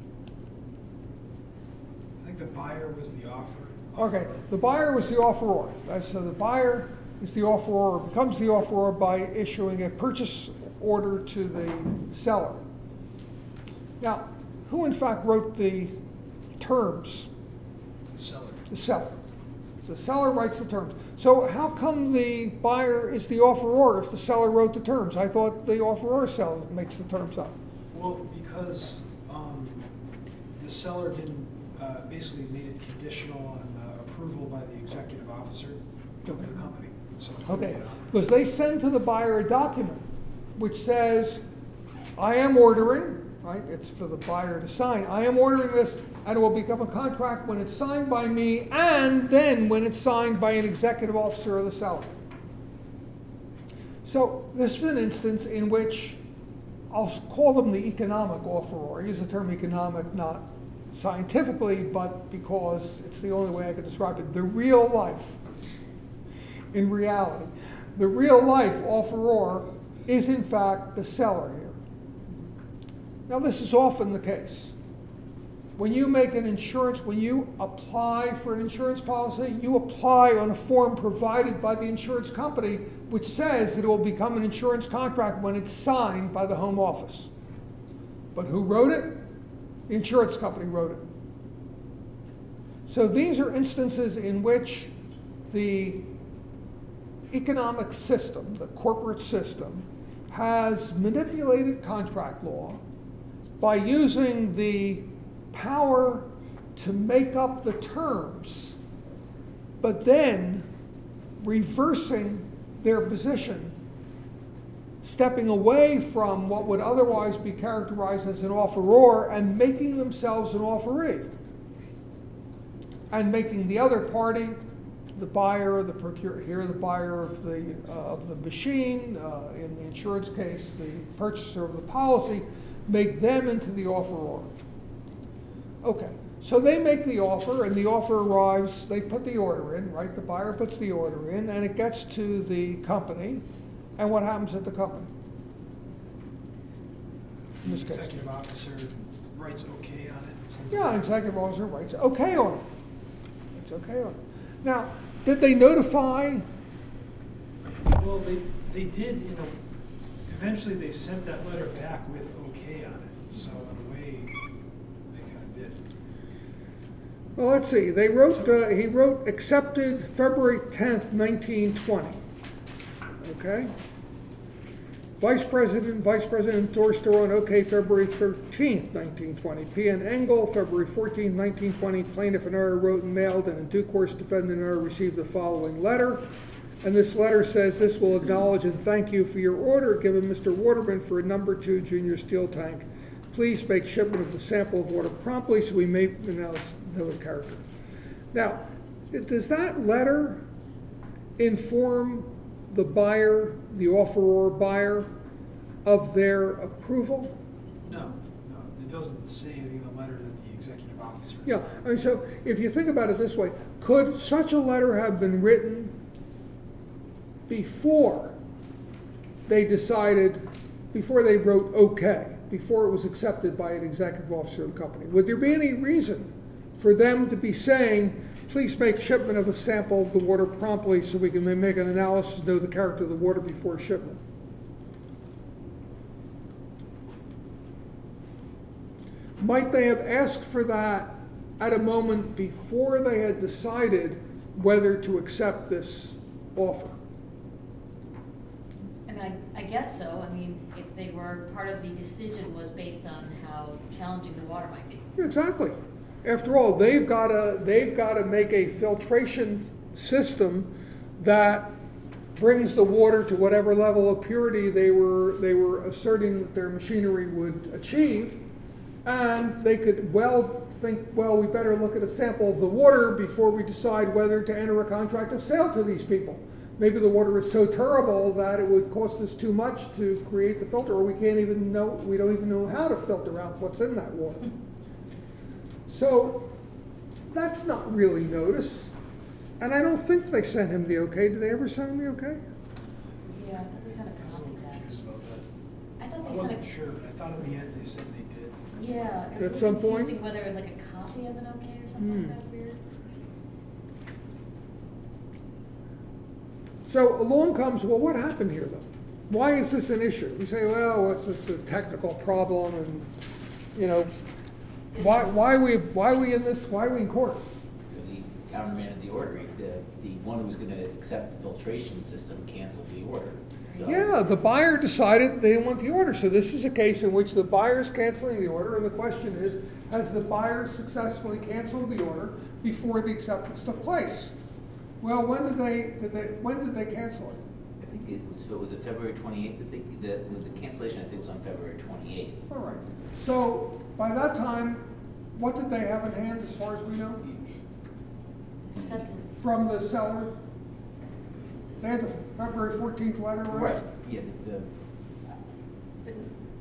I think the buyer was the offer. Okay, the buyer was the offeror. That's, so the buyer is the offeror, or becomes the offeror by issuing a purchase order to the seller. Now, who in fact wrote the terms? The seller. The seller. So the seller writes the terms. So how come the buyer is the offeror if the seller wrote the terms? I thought the offeror seller makes the terms up. Well, because um, the seller didn't, uh, basically made it conditional on uh, approval by the executive officer of the company. So Okay, because they send to the buyer a document which says, I am ordering, right? It's for the buyer to sign. I am ordering this, and it will become a contract when it's signed by me, and then when it's signed by an executive officer of the seller. So this is an instance in which I'll call them the economic offeror. I use the term economic not scientifically, but because it's the only way I could describe it. The real life, in reality, the real life offeror is in fact the seller here. Now this is often the case. When you make an insurance, when you apply for an insurance policy, you apply on a form provided by the insurance company which says that it will become an insurance contract when it's signed by the home office. But who wrote it? The insurance company wrote it. So these are instances in which the economic system, the corporate system, has manipulated contract law by using the power to make up the terms, but then reversing their position, stepping away from what would otherwise be characterized as an offeror and making themselves an offeree, and making the other party, the buyer, the procure, here the buyer of the uh, of the machine, uh, in the insurance case, the purchaser of the policy, make them into the offeror. Okay, so they make the offer, and the offer arrives, they put the order in, right? The buyer puts the order in, and it gets to the company, and what happens at the company? In this case. Executive officer writes okay on it. Says Yeah, executive officer writes okay on it. It's okay on it. Now, did they notify? Well, they, they did, you know, eventually they sent that letter back with okay on it. So in a way, they kind of did. Well, let's see. They wrote. Uh, he wrote accepted February tenth, nineteen twenty. Okay. Vice President, Vice President endorsed her on OK February thirteenth, nineteen twenty. P N Engel, February fourteenth, nineteen twenty. Plaintiff in error wrote and mailed, and in due course, defendant in error received the following letter. And this letter says, this will acknowledge and thank you for your order given Mister Waterman for a number two junior steel tank. Please make shipment of the sample of water promptly so we may announce no character. Now, does that letter inform the buyer, the offeror buyer, of their approval? No, no, it doesn't say anything in the letter that the executive officer. Yeah, and so if you think about it this way, could such a letter have been written before they decided, before they wrote okay, before it was accepted by an executive officer of the company? Would there be any reason for them to be saying, please make shipment of a sample of the water promptly so we can make an analysis, know the character of the water before shipment? Might they have asked for that at a moment before they had decided whether to accept this offer? I mean, I, I guess so. I mean, if they were, part of the decision was based on how challenging the water might be. Exactly. After all, they've got to they've got to make a filtration system that brings the water to whatever level of purity they were they were asserting that their machinery would achieve, and they could well think, well, we better look at a sample of the water before we decide whether to enter a contract of sale to these people. Maybe the water is so terrible that it would cost us too much to create the filter, or we can't even know, we don't even know how to filter out what's in that water. So that's not really notice. And I don't think they sent him the okay. Did they ever send him the okay? Yeah, I thought they sent a I'm a copy little of that. confused about that. I I thought they wasn't sent sure, but I thought in the end they said they did. a, yeah. It At was some confusing point? whether it was like a copy of an okay or something Hmm. like that weird. So along comes, well, what happened here though? Why is this an issue? We say, well, it's just a technical problem, and you know, why why are we why are we in this? Why are we in court? The countermand of the order, the, the one who was gonna accept the filtration system canceled the order. So- Yeah, the buyer decided they didn't want the order. So this is a case in which the buyer is canceling the order, and the question is, has the buyer successfully canceled the order before the acceptance took place? Well, when did they, did they when did they cancel it? I think it was, was it February twenty-eighth that they, that was the cancellation, I think it was on February twenty-eighth. All right. So by that time, what did they have in hand as far as we know? Acceptance. From the seller? They had the February fourteenth letter, right? Right, yeah, the, the, But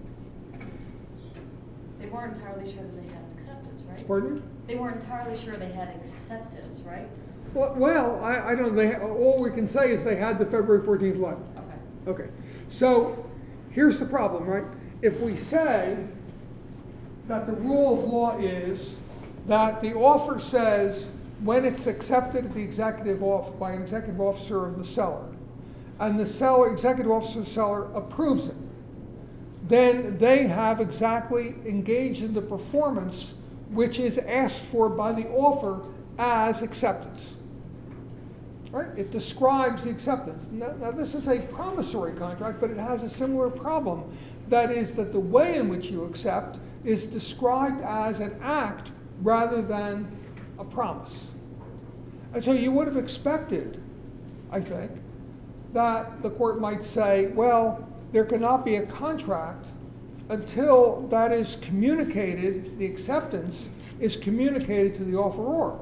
they weren't entirely sure that they had acceptance, right? Pardon me? They weren't entirely sure they had acceptance, right? Well, well, I, I don't, they, all we can say is they had the February fourteenth letter. Okay. Okay, so here's the problem, right? If we say that the rule of law is that the offer says when it's accepted at the executive off by an executive officer of the seller, and the seller, executive officer of the seller approves it, then they have exactly engaged in the performance which is asked for by the offer as acceptance. Right? It describes the acceptance. Now, now, this is a promissory contract, but it has a similar problem. That is that the way in which you accept is described as an act rather than a promise. And so you would have expected, I think, that the court might say, well, there cannot be a contract until that is communicated, the acceptance is communicated to the offeror.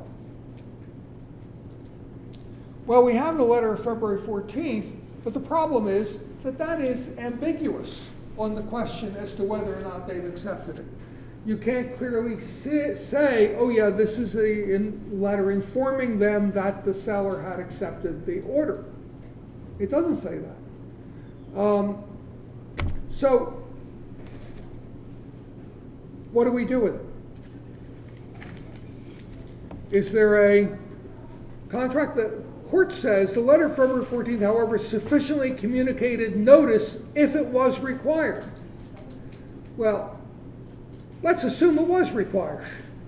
Well, we have the letter of February fourteenth, but the problem is that that is ambiguous on the question as to whether or not they've accepted it. You can't clearly say, oh yeah, this is a in letter informing them that the seller had accepted the order. It doesn't say that. Um, so, what do we do with it? Is there a contract that court says the letter of February fourteenth, however, sufficiently communicated notice if it was required? Well, let's assume it was required.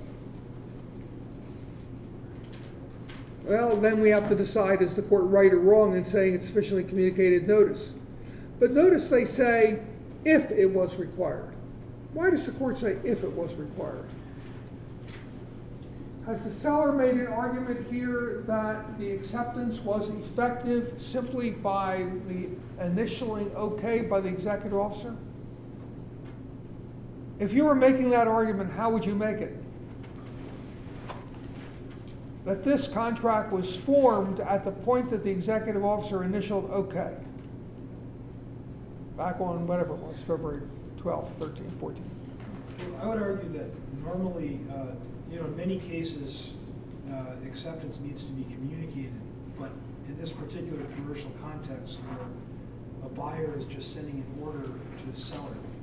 Well, then we have to decide, is the court right or wrong in saying it's sufficiently communicated notice? But notice they say, if it was required. Why does the court say if it was required? Has the seller made an argument here that the acceptance was effective simply by the initialing okay by the executive officer? If you were making that argument, how would you make it? That this contract was formed at the point that the executive officer initialed okay. Back on whatever it was, February twelfth, thirteenth, fourteenth. Well, I would argue that normally, uh, you know, in many cases, uh, acceptance needs to be communicated, but in this particular commercial context where a buyer is just sending an order to the seller,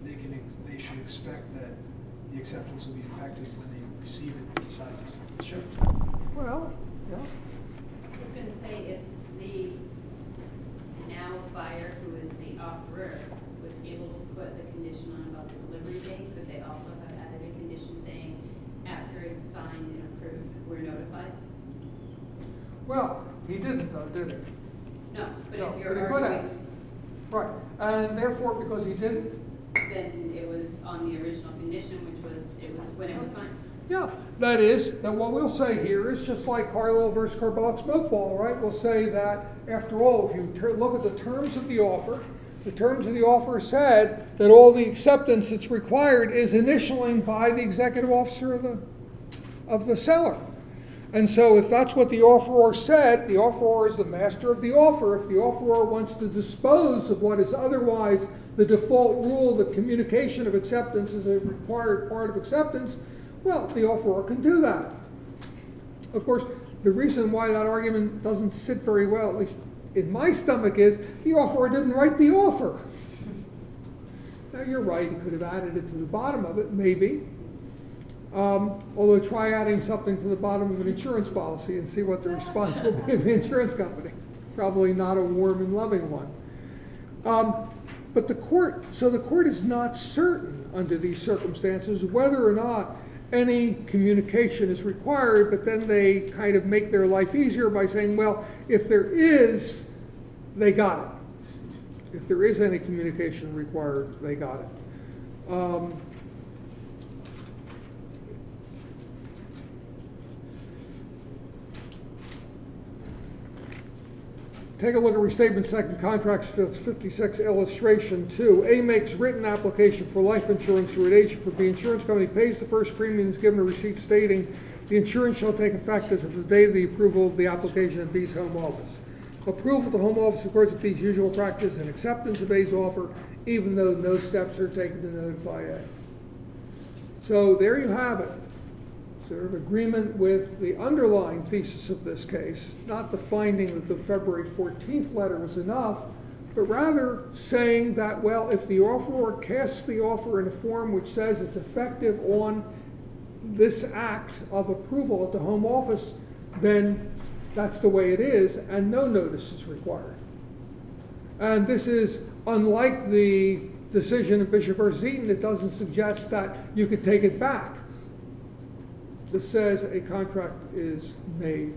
they can, ex- they should expect that the acceptance will be effective when they receive it and decide to ship it. Well, yeah. I was gonna say, if the now buyer, who is the offerer, was able to put the condition on about the delivery date, could they also have added a condition saying, after it's signed and approved, we're notified? Well, he didn't though, did he? No, but No, if but you're he could have. arguing, Right, and therefore, because he didn't, then it was on the original condition, which was, it was when it was signed. yeah, that is, that what we'll say here is just like Carlo versus Carbolic Smoke Ball, right? We'll say that, after all, if you ter- look at the terms of the offer, the terms of the offer said that all the acceptance that's required is initialing by the executive officer of the, of the seller. And so if that's what the offeror said, the offeror is the master of the offer. If the offeror wants to dispose of what is otherwise the default rule that communication of acceptance is a required part of acceptance, well, the offeror can do that. Of course, the reason why that argument doesn't sit very well, at least in my stomach, is the offeror didn't write the offer. Now, you're right, he could have added it to the bottom of it, maybe. Um, although try adding something to the bottom of an insurance policy and see what the response will be of the insurance company. Probably not a warm and loving one. Um, but the court, so the court is not certain under these circumstances whether or not any communication is required, but then they kind of make their life easier by saying, well, if there is, they got it. If there is any communication required, they got it. Um, Take a look at Restatement Second Contracts fifty-six illustration two. A makes written application for life insurance through an agent for B. Insurance company pays the first premium, is given a receipt stating the insurance shall take effect as of the date of the approval of the application at B's home office. Approval of the home office accords with B's usual practice and acceptance of A's offer, even though no steps are taken to notify A. So there you have it. Sort of agreement with the underlying thesis of this case, not the finding that the February fourteenth letter was enough, but rather saying that, well, if the offeror casts the offer in a form which says it's effective on this act of approval at the home office, then that's the way it is, and no notice is required. And this is unlike the decision of Bishop versus Eaton. It doesn't suggest that you could take it back. This says a contract is made.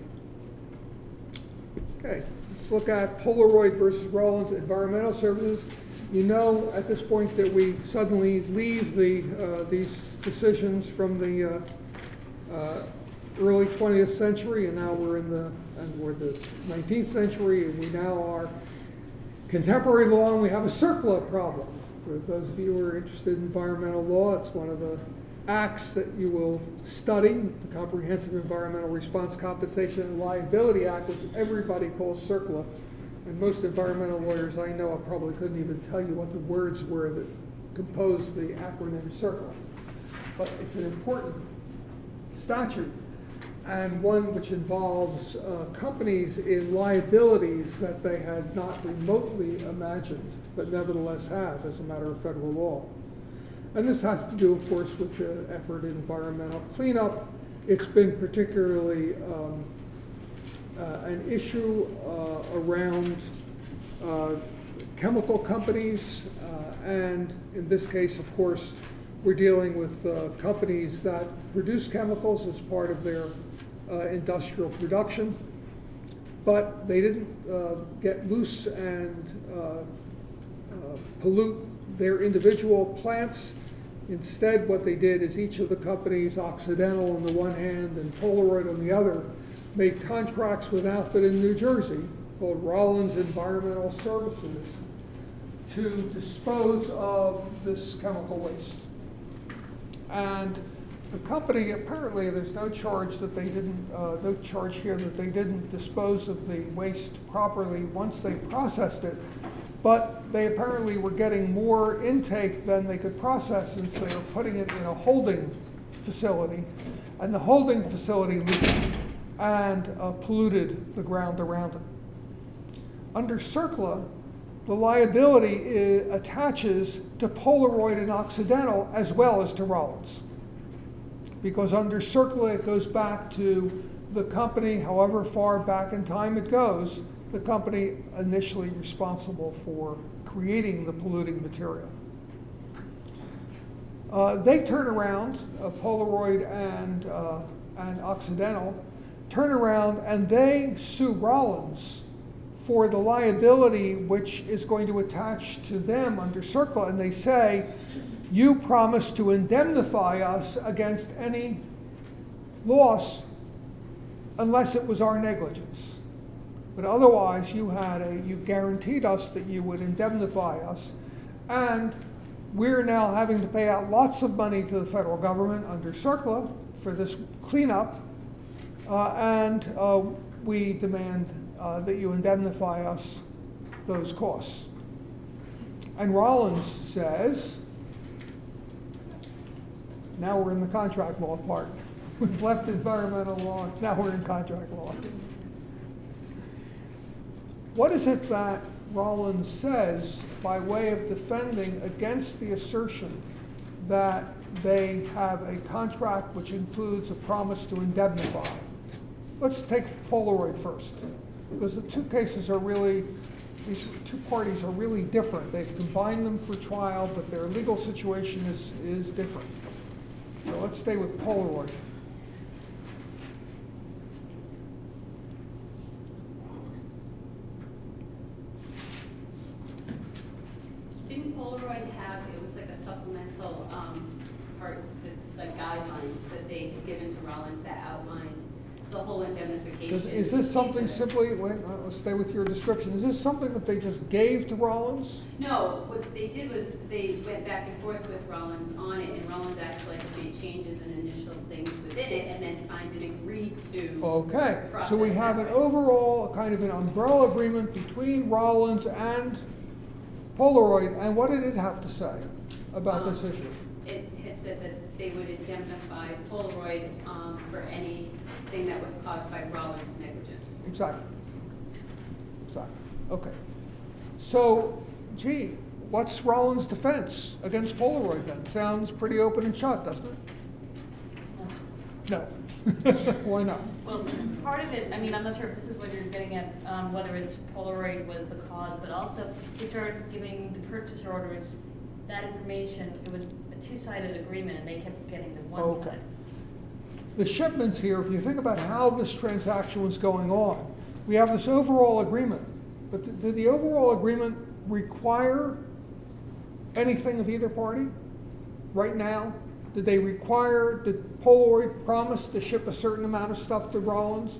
Okay, let's look at Polaroid versus Rollins Environmental Services. You know at this point that we suddenly leave the uh, these decisions from the uh, uh, early twentieth century, and now we're in the and we're the nineteenth century, and we now are contemporary law, and we have a CERCLA problem. For those of you who are interested in environmental law, it's one of the acts that you will study, the Comprehensive Environmental Response Compensation and Liability Act, which everybody calls CERCLA. And most environmental lawyers I know of probably couldn't even tell you what the words were that composed the acronym CERCLA. But it's an important statute, and one which involves uh, companies in liabilities that they had not remotely imagined, but nevertheless have as a matter of federal law. And this has to do, of course, with the effort in environmental cleanup. It's been particularly um, uh, an issue uh, around uh, chemical companies, uh, and in this case, of course, we're dealing with uh, companies that produce chemicals as part of their uh, industrial production, but they didn't uh, get loose and uh, uh, pollute their individual plants. Instead, what they did is each of the companies, Occidental on the one hand and Polaroid on the other, made contracts with an outfit in New Jersey called Rollins Environmental Services to dispose of this chemical waste. And the company, apparently there's no charge that they didn't, uh, no charge here that they didn't dispose of the waste properly once they processed it. But they apparently were getting more intake than they could process, since they were putting it in a holding facility. And the holding facility leaked and uh, polluted the ground around it. Under CERCLA, the liability i- attaches to Polaroid and Occidental as well as to Rollins. Because under CERCLA, it goes back to the company, however far back in time it goes, the company initially responsible for creating the polluting material. Uh, they turn around, uh, Polaroid and, uh, and Occidental, turn around and they sue Rollins for the liability which is going to attach to them under CERCLA, and they say, you promised to indemnify us against any loss unless it was our negligence. But otherwise, you had a, you guaranteed us that you would indemnify us, and we're now having to pay out lots of money to the federal government under CERCLA for this cleanup, uh, and uh, we demand uh, that you indemnify us those costs. And Rollins says, now we're in the contract law part. We've left environmental law, now we're in contract law. What is it that Rollins says by way of defending against the assertion that they have a contract which includes a promise to indemnify? Let's take Polaroid first, because the two cases are really, these two parties are really different. They've combined them for trial, but their legal situation is, is different. So let's stay with Polaroid. Didn't Polaroid have, it was like a supplemental, um, part, that- like guidelines that they had given to Rollins that outlined the whole indemnification? Does, is this something piece of it? simply, wait, uh, let's stay with your description. Is this something that they just gave to Rollins? No, what they did was they went back and forth with Rollins on it, and Rollins actually made changes and initial things within it, and then signed and agreed to. Okay, so we process have that an way. overall kind of an umbrella agreement between Rollins and Polaroid, and what did it have to say about this Um, issue? It had said that they would indemnify Polaroid, um, for anything that was caused by Rollins' negligence. Exactly. Exactly. Okay. So, gee, what's Rollins' defense against Polaroid then? Sounds pretty open and shut, doesn't it? No. Why not? Well, part of it, I mean, I'm not sure if this is what you're getting at, um, whether it's Polaroid was the cause, but also they started giving the purchase orders that information. It was a two-sided agreement, and they kept getting the one Okay. side. The shipments here, if you think about how this transaction was going on, we have this overall agreement, but th- did the overall agreement require anything of either party right now? Did they require, did Polaroid promise to ship a certain amount of stuff to Rollins?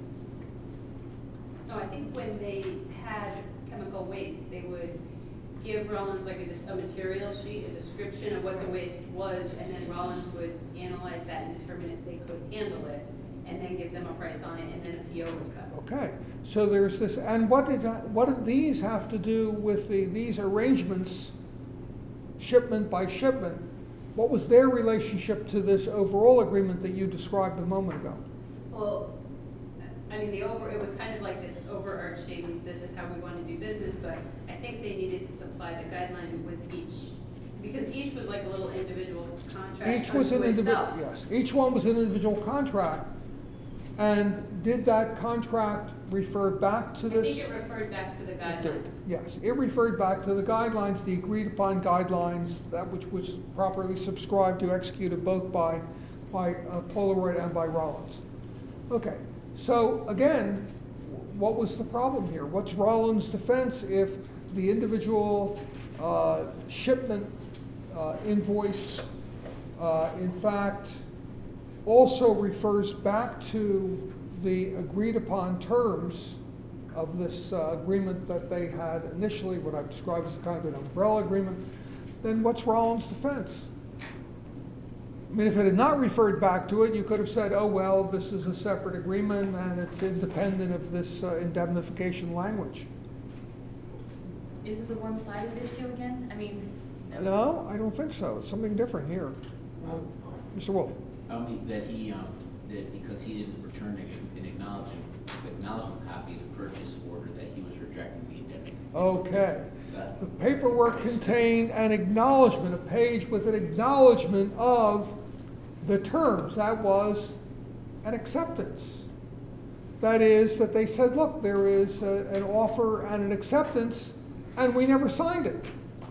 No, I think when they had chemical waste, they would give Rollins like a, dis- a material sheet, a description of what the waste was, and then Rollins would analyze that and determine if they could handle it, and then give them a price on it, and then a P O was cut. Okay, so there's this, and what did that, what did these have to do with the, these arrangements, shipment by shipment? What was their relationship to this overall agreement that you described a moment ago? Well, I mean, the over, it was kind of like this overarching, this is how we want to do business, but I think they needed to supply the guideline with each, because each was like a little individual contract Each was an unto individual, itself. yes, each one was an individual contract. And did that contract refer back to I this? think it referred back to the It did, guidelines. yes, it referred back to the guidelines, the agreed upon guidelines, that which was properly subscribed to, executed both by, by uh, Polaroid and by Rollins. Okay, so again, what was the problem here? What's Rollins' defense if the individual uh, shipment uh, invoice, uh, in fact, also refers back to the agreed upon terms of this uh, agreement that they had initially, what I've described as kind of an umbrella agreement? Then what's Rollins' defense? I mean, if it had not referred back to it, you could have said, oh, well, this is a separate agreement and it's independent of this uh, indemnification language. Is it the one-sided issue again? I mean. No, I don't think so. It's something different here. Mister Wolf? I mean, that he, um, that because he didn't return an an acknowledgement, acknowledgement copy of the purchase order, that he was rejecting the indemnification. Okay. The paperwork contained an acknowledgement, a page with an acknowledgement of the terms. That was an acceptance. That is, that they said, look, there is a, an offer and an acceptance, and we never signed it.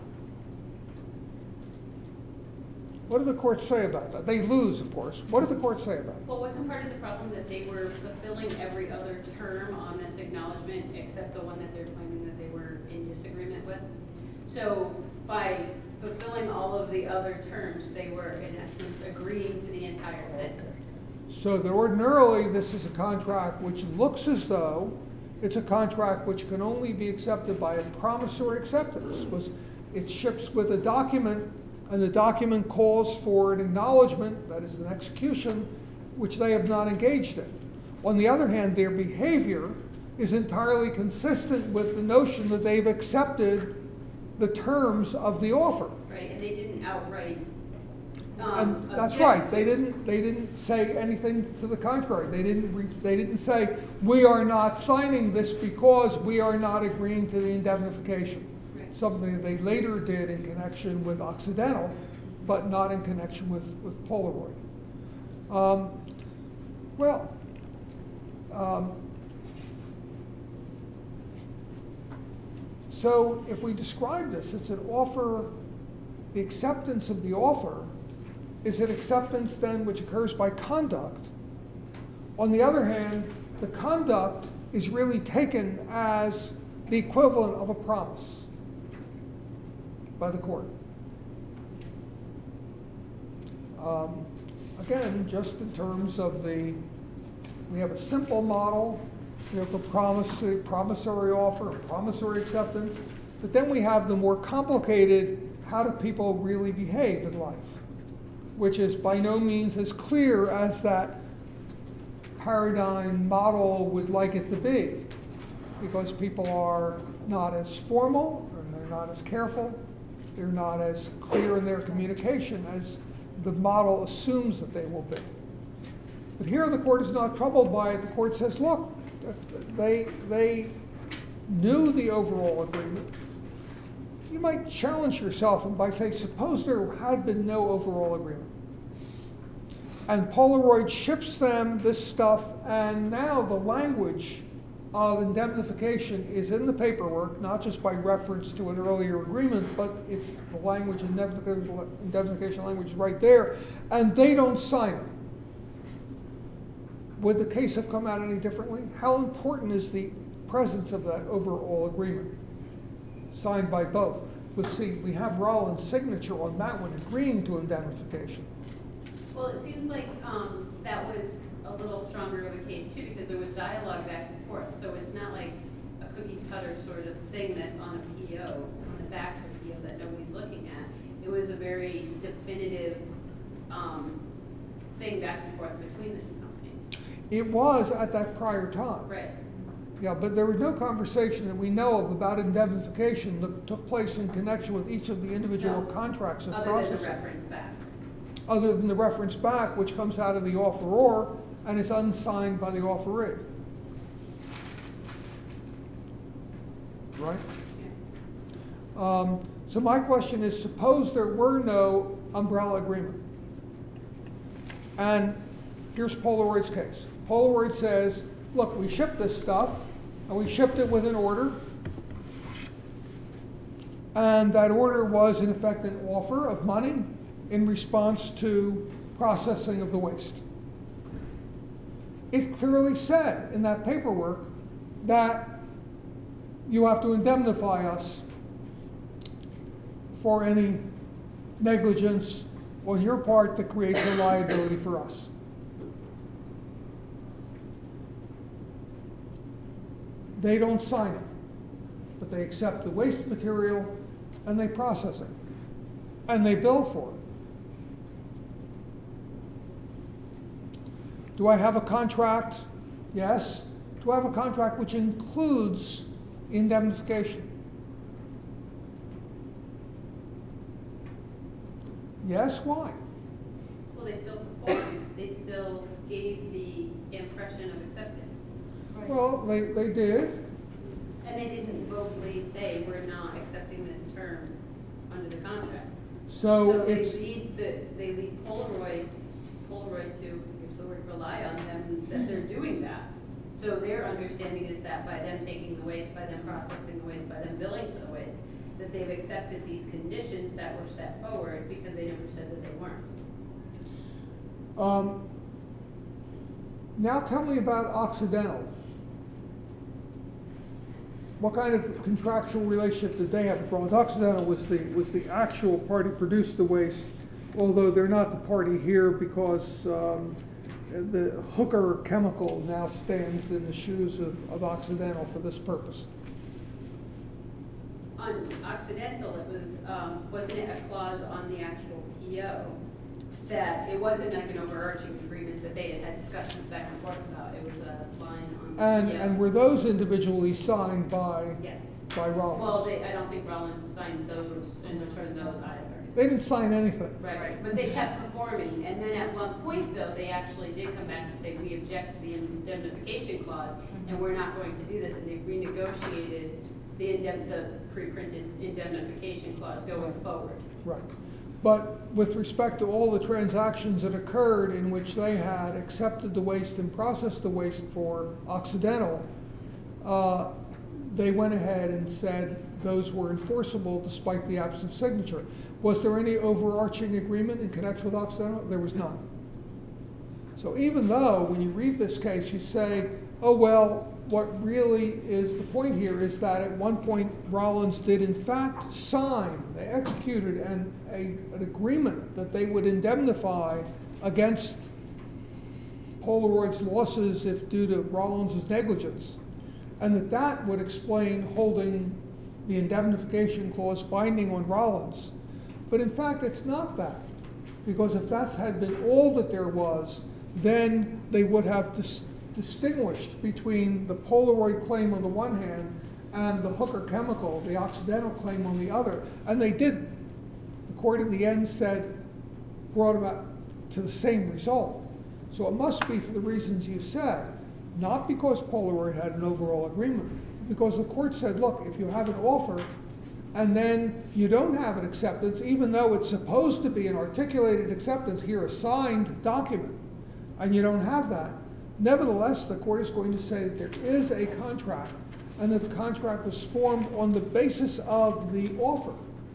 What did the court say about that? They lose, of course. What did the court say about it? Well, wasn't part of the problem that they were fulfilling every other term on this acknowledgement except the one that they're claiming that they were in disagreement with? So by fulfilling all of the other terms, they were in essence agreeing to the entire thing. So that ordinarily this is a contract which looks as though it's a contract which can only be accepted by a promissory acceptance. Was it ships with a document, and the document calls for an acknowledgement, that is an execution, which they have not engaged in. On the other hand, their behavior is entirely consistent with the notion that they've accepted the terms of the offer. Right, and they didn't outright um, And that's object right. to- They didn't. They didn't say anything to the contrary. They didn't. Re, they didn't say we are not signing this because we are not agreeing to the indemnification. Right. Something that they later did in connection with Occidental, but not in connection with with Polaroid. Um, well. Um, so if we describe this, it's an offer. The acceptance of the offer is an acceptance then which occurs by conduct. On the other hand, the conduct is really taken as the equivalent of a promise by the court. Um, again, just in terms of the, we have a simple model, we have a promise, a promissory offer, a promissory acceptance, but then we have the more complicated, how do people really behave in life? Which is by no means as clear as that paradigm model would like it to be, because people are not as formal, or they're not as careful, they're not as clear in their communication as the model assumes that they will be. But here the court is not troubled by it. The court says, look, they, they knew the overall agreement. You might challenge yourself by saying, suppose there had been no overall agreement. And Polaroid ships them this stuff, and now the language of indemnification is in the paperwork, not just by reference to an earlier agreement, but it's the language, indemnification language right there, and they don't sign it. Would the case have come out any differently? How important is the presence of that overall agreement, signed by both? But see, we have Rollins' signature on that one agreeing to indemnification. Well, it seems like um, that was a little stronger of a case too, because there was dialogue back and forth. So it's not like a cookie cutter sort of thing that's on a P O, on the back of a P O that nobody's looking at. It was a very definitive um, thing back and forth between the two companies. It was at that prior time. Right. Yeah, but there was no conversation that we know of about indemnification that took place in connection with each of the individual No. contracts of Other processing. than the reference back. Other than the reference back, which comes out of the offeror and is unsigned by the offeree. Right? Yeah. Um, so my question is, suppose there were no umbrella agreement. And here's Polaroid's case. Polaroid says, look, we shipped this stuff, and we shipped it with an order. And that order was, in effect, an offer of money in response to processing of the waste. It clearly said in that paperwork that you have to indemnify us for any negligence on your part that creates a liability for us. They don't sign it, but they accept the waste material and they process it, and they bill for it. Do I have a contract? Yes. Do I have a contract which includes indemnification? Yes. Why? Well, they still performed. They still gave the impression of acceptance. Well, they, they did. And they didn't vocally say, we're not accepting this term under the contract. So they it's, lead the, they lead Polaroid, Polaroid to, if the word rely on them, that they're doing that. So their understanding is that by them taking the waste, by them processing the waste, by them billing for the waste, that they've accepted these conditions that were set forward because they never said that they weren't. um, now tell me about Occidental. What kind of contractual relationship did they have with Rollins? Occidental was the, was the actual party produced the waste, although they're not the party here because um, the Hooker Chemical now stands in the shoes of, of Occidental for this purpose. On Occidental, it was, um, wasn't it a clause on the actual P O that it wasn't like an overarching agreement that they had had discussions back and forth about? It was a line on the And, P O. and were those individually signed by, Yes. by Rollins? Well, they, I don't think Rollins signed those and returned those either. They didn't sign anything. Right, but they kept performing, and then at one point, though, they actually did come back and say, we object to the indemnification clause, and we're not going to do this, and they renegotiated the indemn, the pre-printed indemnification clause going forward. Right. But with respect to all the transactions that occurred in which they had accepted the waste and processed the waste for Occidental, uh, they went ahead and said those were enforceable despite the absence of signature. Was there any overarching agreement in connection with Occidental? There was none. So even though when you read this case you say, oh well, what really is the point here is that at one point Rollins did in fact sign, they executed an, a, an agreement that they would indemnify against Polaroid's losses if due to Rollins' negligence, and that that would explain holding the indemnification clause binding on Rollins. But in fact, it's not that, because if that had been all that there was, then they would have dis- distinguished between the Polaroid claim on the one hand and the Hooker Chemical, the Occidental claim on the other, and they didn't. The court in the end said, brought about to the same result. So it must be for the reasons you said, not because Polaroid had an overall agreement, because the court said, look, if you have an offer and then you don't have an acceptance, even though it's supposed to be an articulated acceptance, here a signed document, and you don't have that, nevertheless, the court is going to say that there is a contract and that the contract was formed on the basis of the offer.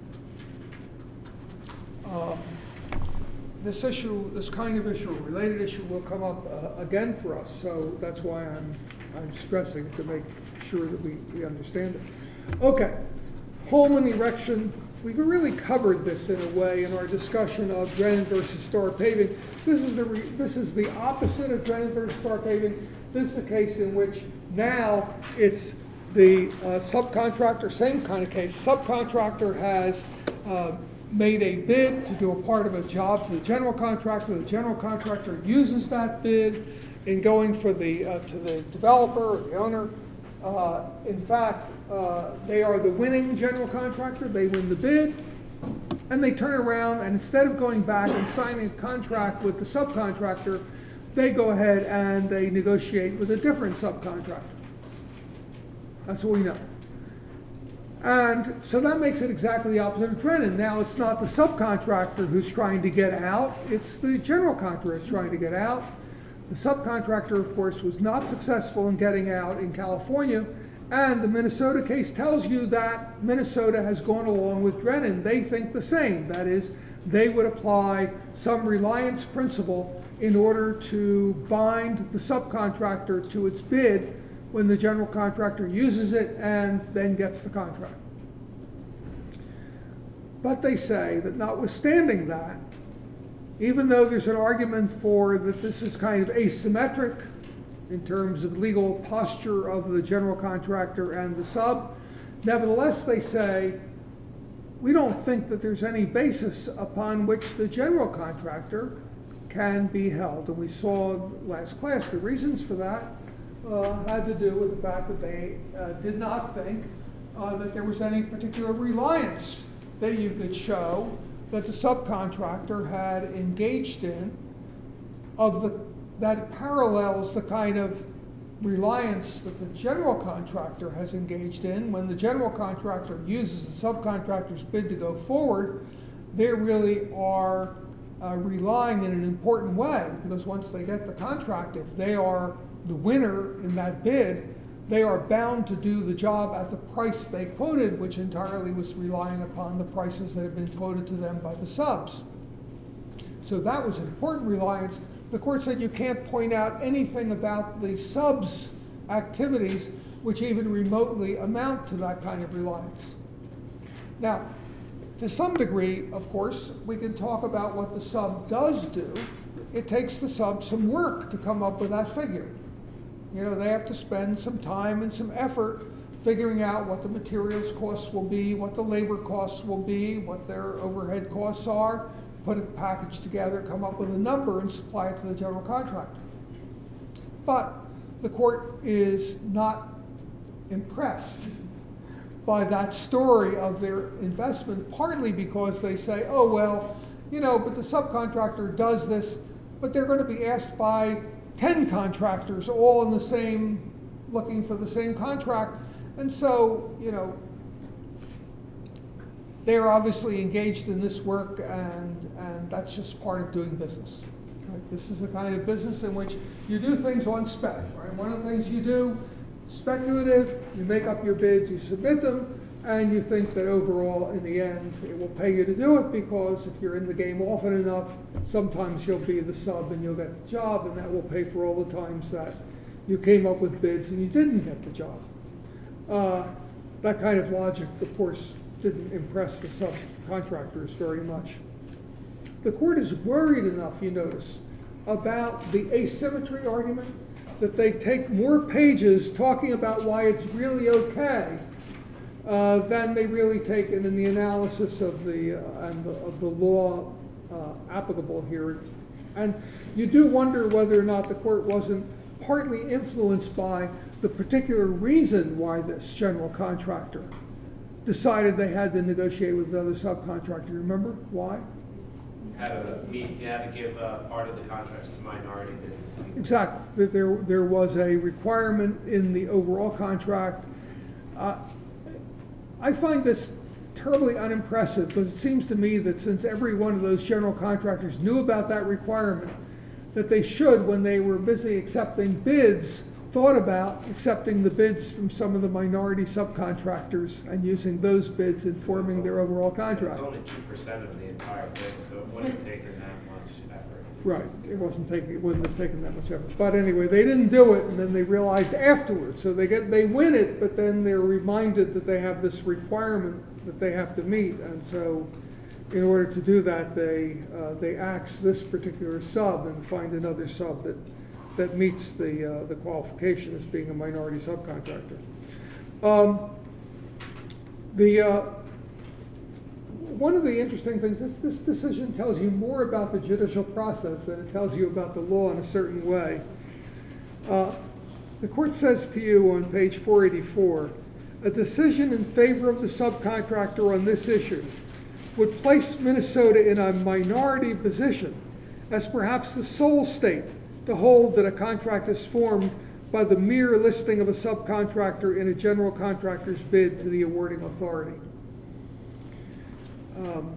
Um, this issue, this kind of issue, related issue, will come up uh, again for us, so that's why I'm, I'm stressing to make sure that we, we understand it. Okay, Holman erection. We've really covered this in a way in our discussion of Drennan versus Star Paving. This is the re, this is the opposite of Drennan versus Star Paving. This is a case in which now it's the uh, subcontractor, same kind of case. Subcontractor has uh, made a bid to do a part of a job to the general contractor. The general contractor uses that bid in going for the uh, to the developer or the owner. Uh, in fact, uh, they are the winning general contractor. They win the bid, and they turn around and instead of going back and signing a contract with the subcontractor, they go ahead and they negotiate with a different subcontractor. That's what we know. And so that makes it exactly the opposite of Drennan. Now it's not the subcontractor who's trying to get out, it's the general contractor who's trying to get out. The subcontractor, of course, was not successful in getting out in California, and the Minnesota case tells you that Minnesota has gone along with Drennan. They think the same. That is, they would apply some reliance principle in order to bind the subcontractor to its bid when the general contractor uses it and then gets the contract. But they say that notwithstanding that, even though there's an argument for that this is kind of asymmetric in terms of legal posture of the general contractor and the sub, nevertheless they say, we don't think that there's any basis upon which the general contractor can be held. And we saw last class the reasons for that uh, had to do with the fact that they uh, did not think uh, that there was any particular reliance that you could show that the subcontractor had engaged in of the that parallels the kind of reliance that the general contractor has engaged in. When the general contractor uses the subcontractor's bid to go forward, they really are uh, relying in an important way, because once they get the contract, if they are the winner in that bid, they are bound to do the job at the price they quoted, which entirely was relying upon the prices that had been quoted to them by the subs. So that was important reliance. The court said you can't point out anything about the subs' activities which even remotely amount to that kind of reliance. Now, to some degree, of course, we can talk about what the sub does do. It takes the sub some work to come up with that figure. You know, they have to spend some time and some effort figuring out what the materials costs will be, what the labor costs will be, what their overhead costs are, put a package together, come up with a number, and supply it to the general contractor. But the court is not impressed by that story of their investment, partly because they say, oh, well, you know, but the subcontractor does this, but they're going to be asked by ten contractors all in the same, looking for the same contract. And so, you know, they're obviously engaged in this work, and, and that's just part of doing business. Right? This is a kind of business in which you do things on spec. Right? One of the things you do, speculative, you make up your bids, you submit them, and you think that overall, in the end, it will pay you to do it, because if you're in the game often enough, sometimes you'll be the sub and you'll get the job, and that will pay for all the times that you came up with bids and you didn't get the job. Uh, that kind of logic, of course, didn't impress the subcontractors very much. The court is worried enough, you notice, about the asymmetry argument, that they take more pages talking about why it's really okay uh, than they really take in, in the analysis of the, uh, and the, of the law uh, applicable here. And you do wonder whether or not the court wasn't partly influenced by the particular reason why this general contractor decided they had to negotiate with the other subcontractor. You remember why? Had to meet, you had to give uh, part of the contracts to minority business people. Exactly. That there, there was a requirement in the overall contract. Uh, I find this terribly unimpressive, because it seems to me that since every one of those general contractors knew about that requirement, that they should, when they were busy accepting bids, thought about accepting the bids from some of the minority subcontractors and using those bids in forming their overall contract. It's only two percent of the entire thing, so it wouldn't have taken that much effort. Right, it wasn't taking, it wouldn't have taken that much effort. But anyway, they didn't do it, and then they realized afterwards. So they get, they win it, but then they're reminded that they have this requirement that they have to meet, and so in order to do that, they uh, they axe this particular sub and find another sub that that meets the uh, the qualification as being a minority subcontractor. Um, the uh, one of the interesting things, this this decision tells you more about the judicial process than it tells you about the law in a certain way. Uh, the court says to you on page four eighty-four, a decision in favor of the subcontractor on this issue would place Minnesota in a minority position as perhaps the sole state to hold that a contract is formed by the mere listing of a subcontractor in a general contractor's bid to the awarding authority. Um,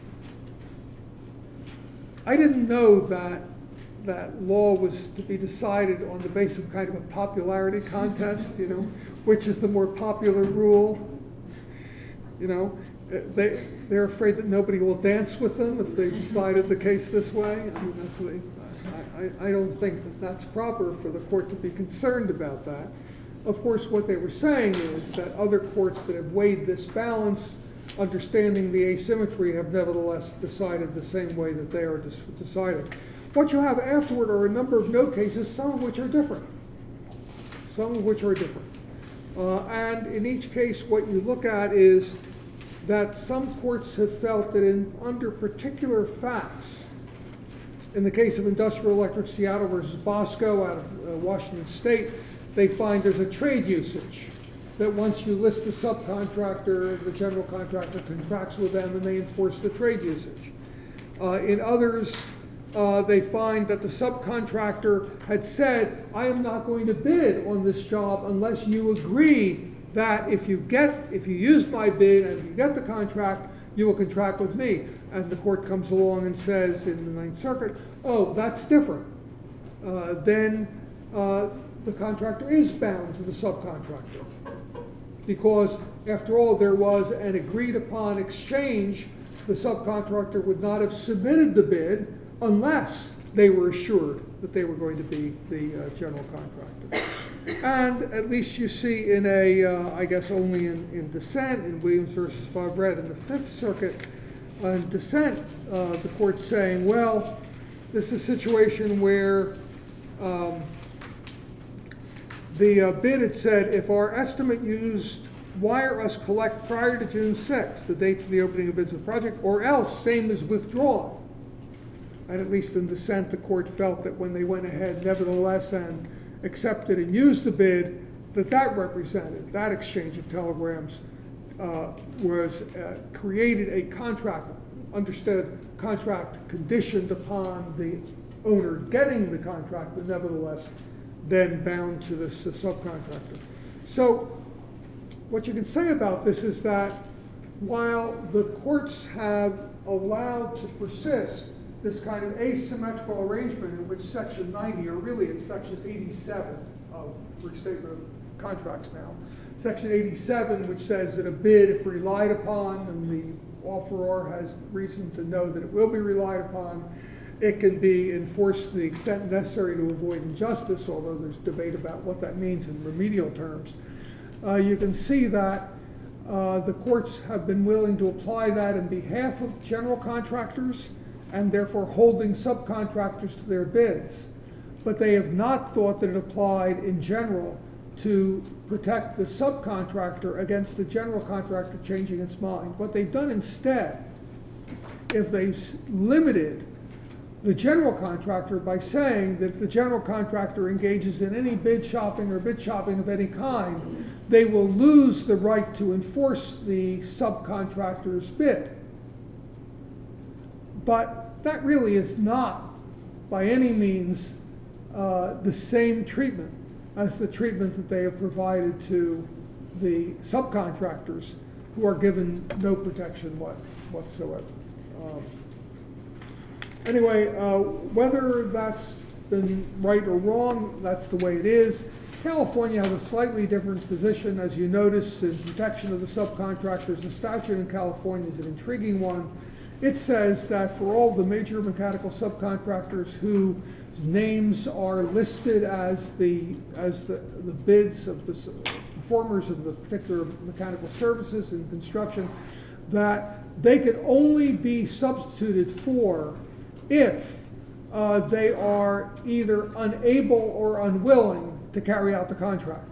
I didn't know that that law was to be decided on the basis of kind of a popularity contest, you know, which is the more popular rule. You know, they, they're afraid that nobody will dance with them if they decided the case this way. I mean, that's the, I, I don't think that that's proper for the court to be concerned about that. Of course, what they were saying is that other courts that have weighed this balance, understanding the asymmetry, have nevertheless decided the same way that they are decided. What you have afterward are a number of no cases, some of which are different. Some of which are different. Uh, and in each case, what you look at is that some courts have felt that in under particular facts, in the case of Industrial Electric Seattle versus Bosco out of uh, Washington State, they find there's a trade usage, that once you list the subcontractor, the general contractor contracts with them and they enforce the trade usage. Uh, in others, uh, they find that the subcontractor had said, I am not going to bid on this job unless you agree that if you get, if you use my bid and if you get the contract, you will contract with me. And the court comes along and says in the Ninth Circuit, oh, that's different. Uh, then uh, the contractor is bound to the subcontractor. Because after all, there was an agreed upon exchange. The subcontractor would not have submitted the bid unless they were assured that they were going to be the uh, general contractor. And at least you see in a, uh, I guess only in, in dissent, in Williams versus Favre in the Fifth Circuit, uh, in dissent, uh, the court saying, well, this is a situation where um, the uh, bid had said, if our estimate used wire us collect prior to June sixth, the date for the opening of bids of the project, or else same is withdrawn. And at least in dissent, the court felt that when they went ahead nevertheless and accepted and used the bid, that that represented, that exchange of telegrams uh, was, uh, created a contract, understood contract conditioned upon the owner getting the contract, but nevertheless then bound to this uh, subcontractor. So what you can say about this is that while the courts have allowed to persist this kind of asymmetrical arrangement in which Section ninety, or really it's Section eighty-seven of Restatement of Contracts now, Section eighty-seven, which says that a bid, if relied upon, and the offeror has reason to know that it will be relied upon, it can be enforced to the extent necessary to avoid injustice, although there's debate about what that means in remedial terms. Uh, you can see that uh, the courts have been willing to apply that in behalf of general contractors and therefore holding subcontractors to their bids. But they have not thought that it applied in general to protect the subcontractor against the general contractor changing its mind. What they've done instead, if they've limited the general contractor by saying that if the general contractor engages in any bid shopping or bid shopping of any kind, they will lose the right to enforce the subcontractor's bid. But that really is not by any means uh, the same treatment as the treatment that they have provided to the subcontractors who are given no protection what, whatsoever. Um, Anyway, uh, whether that's been right or wrong, that's the way it is. California has a slightly different position, as you notice, in protection of the subcontractors. The statute in California is an intriguing one. It says that for all the major mechanical subcontractors whose names are listed as the as the, the bids of the performers of the particular mechanical services in construction, that they could only be substituted for if uh, they are either unable or unwilling to carry out the contract.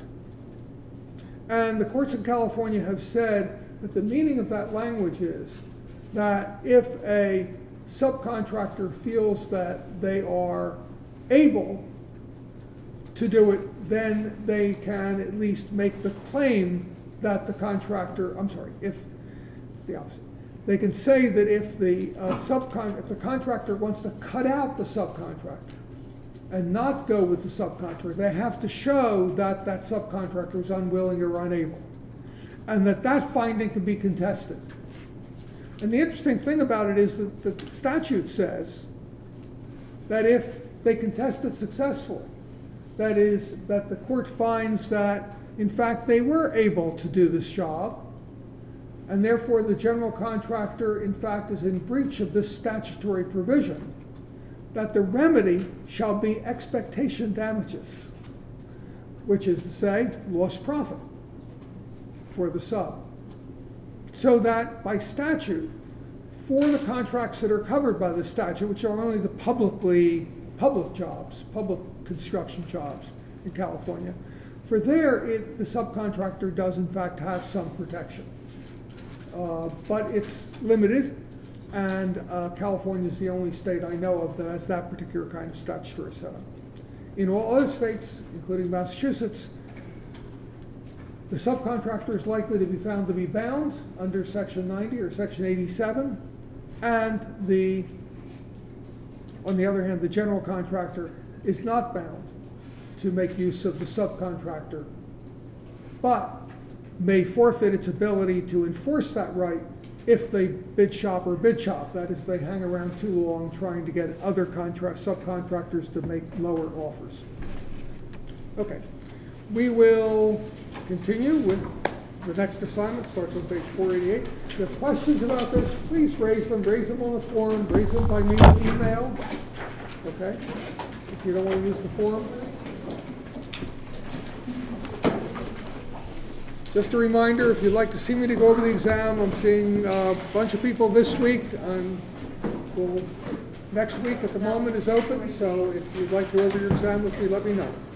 And the courts in California have said that the meaning of that language is that if a subcontractor feels that they are able to do it, then they can at least make the claim that the contractor, I'm sorry, if, it's the opposite. They can say that if the uh, subcon if the contractor wants to cut out the subcontractor and not go with the subcontractor, they have to show that that subcontractor is unwilling or unable, and that that finding can be contested. And the interesting thing about it is that the statute says that if they contest it successfully, that is, that the court finds that in fact they were able to do this job, and therefore the general contractor, in fact, is in breach of this statutory provision, that the remedy shall be expectation damages, which is to say, lost profit for the sub. So that by statute, for the contracts that are covered by the statute, which are only the publicly, public jobs, public construction jobs in California, for there, it, the subcontractor does in fact have some protection. Uh, but it's limited, and uh, California is the only state I know of that has that particular kind of statutory setup. In all other states, including Massachusetts, the subcontractor is likely to be found to be bound under Section ninety or Section eighty-seven, and the On the other hand, the general contractor is not bound to make use of the subcontractor, but may forfeit its ability to enforce that right if they bid shop or bid shop. That is, if they hang around too long trying to get other contract, subcontractors to make lower offers. Okay, we will continue with the next assignment, starts on page four eighty-eight. If you have questions about this, please raise them, raise them on the forum, raise them by me email, okay? If you don't want to use the forum. Just a reminder, if you'd like to see me to go over the exam, I'm seeing a bunch of people this week, and we'll, next week at the moment is open, so if you'd like to go over your exam with me, let me know.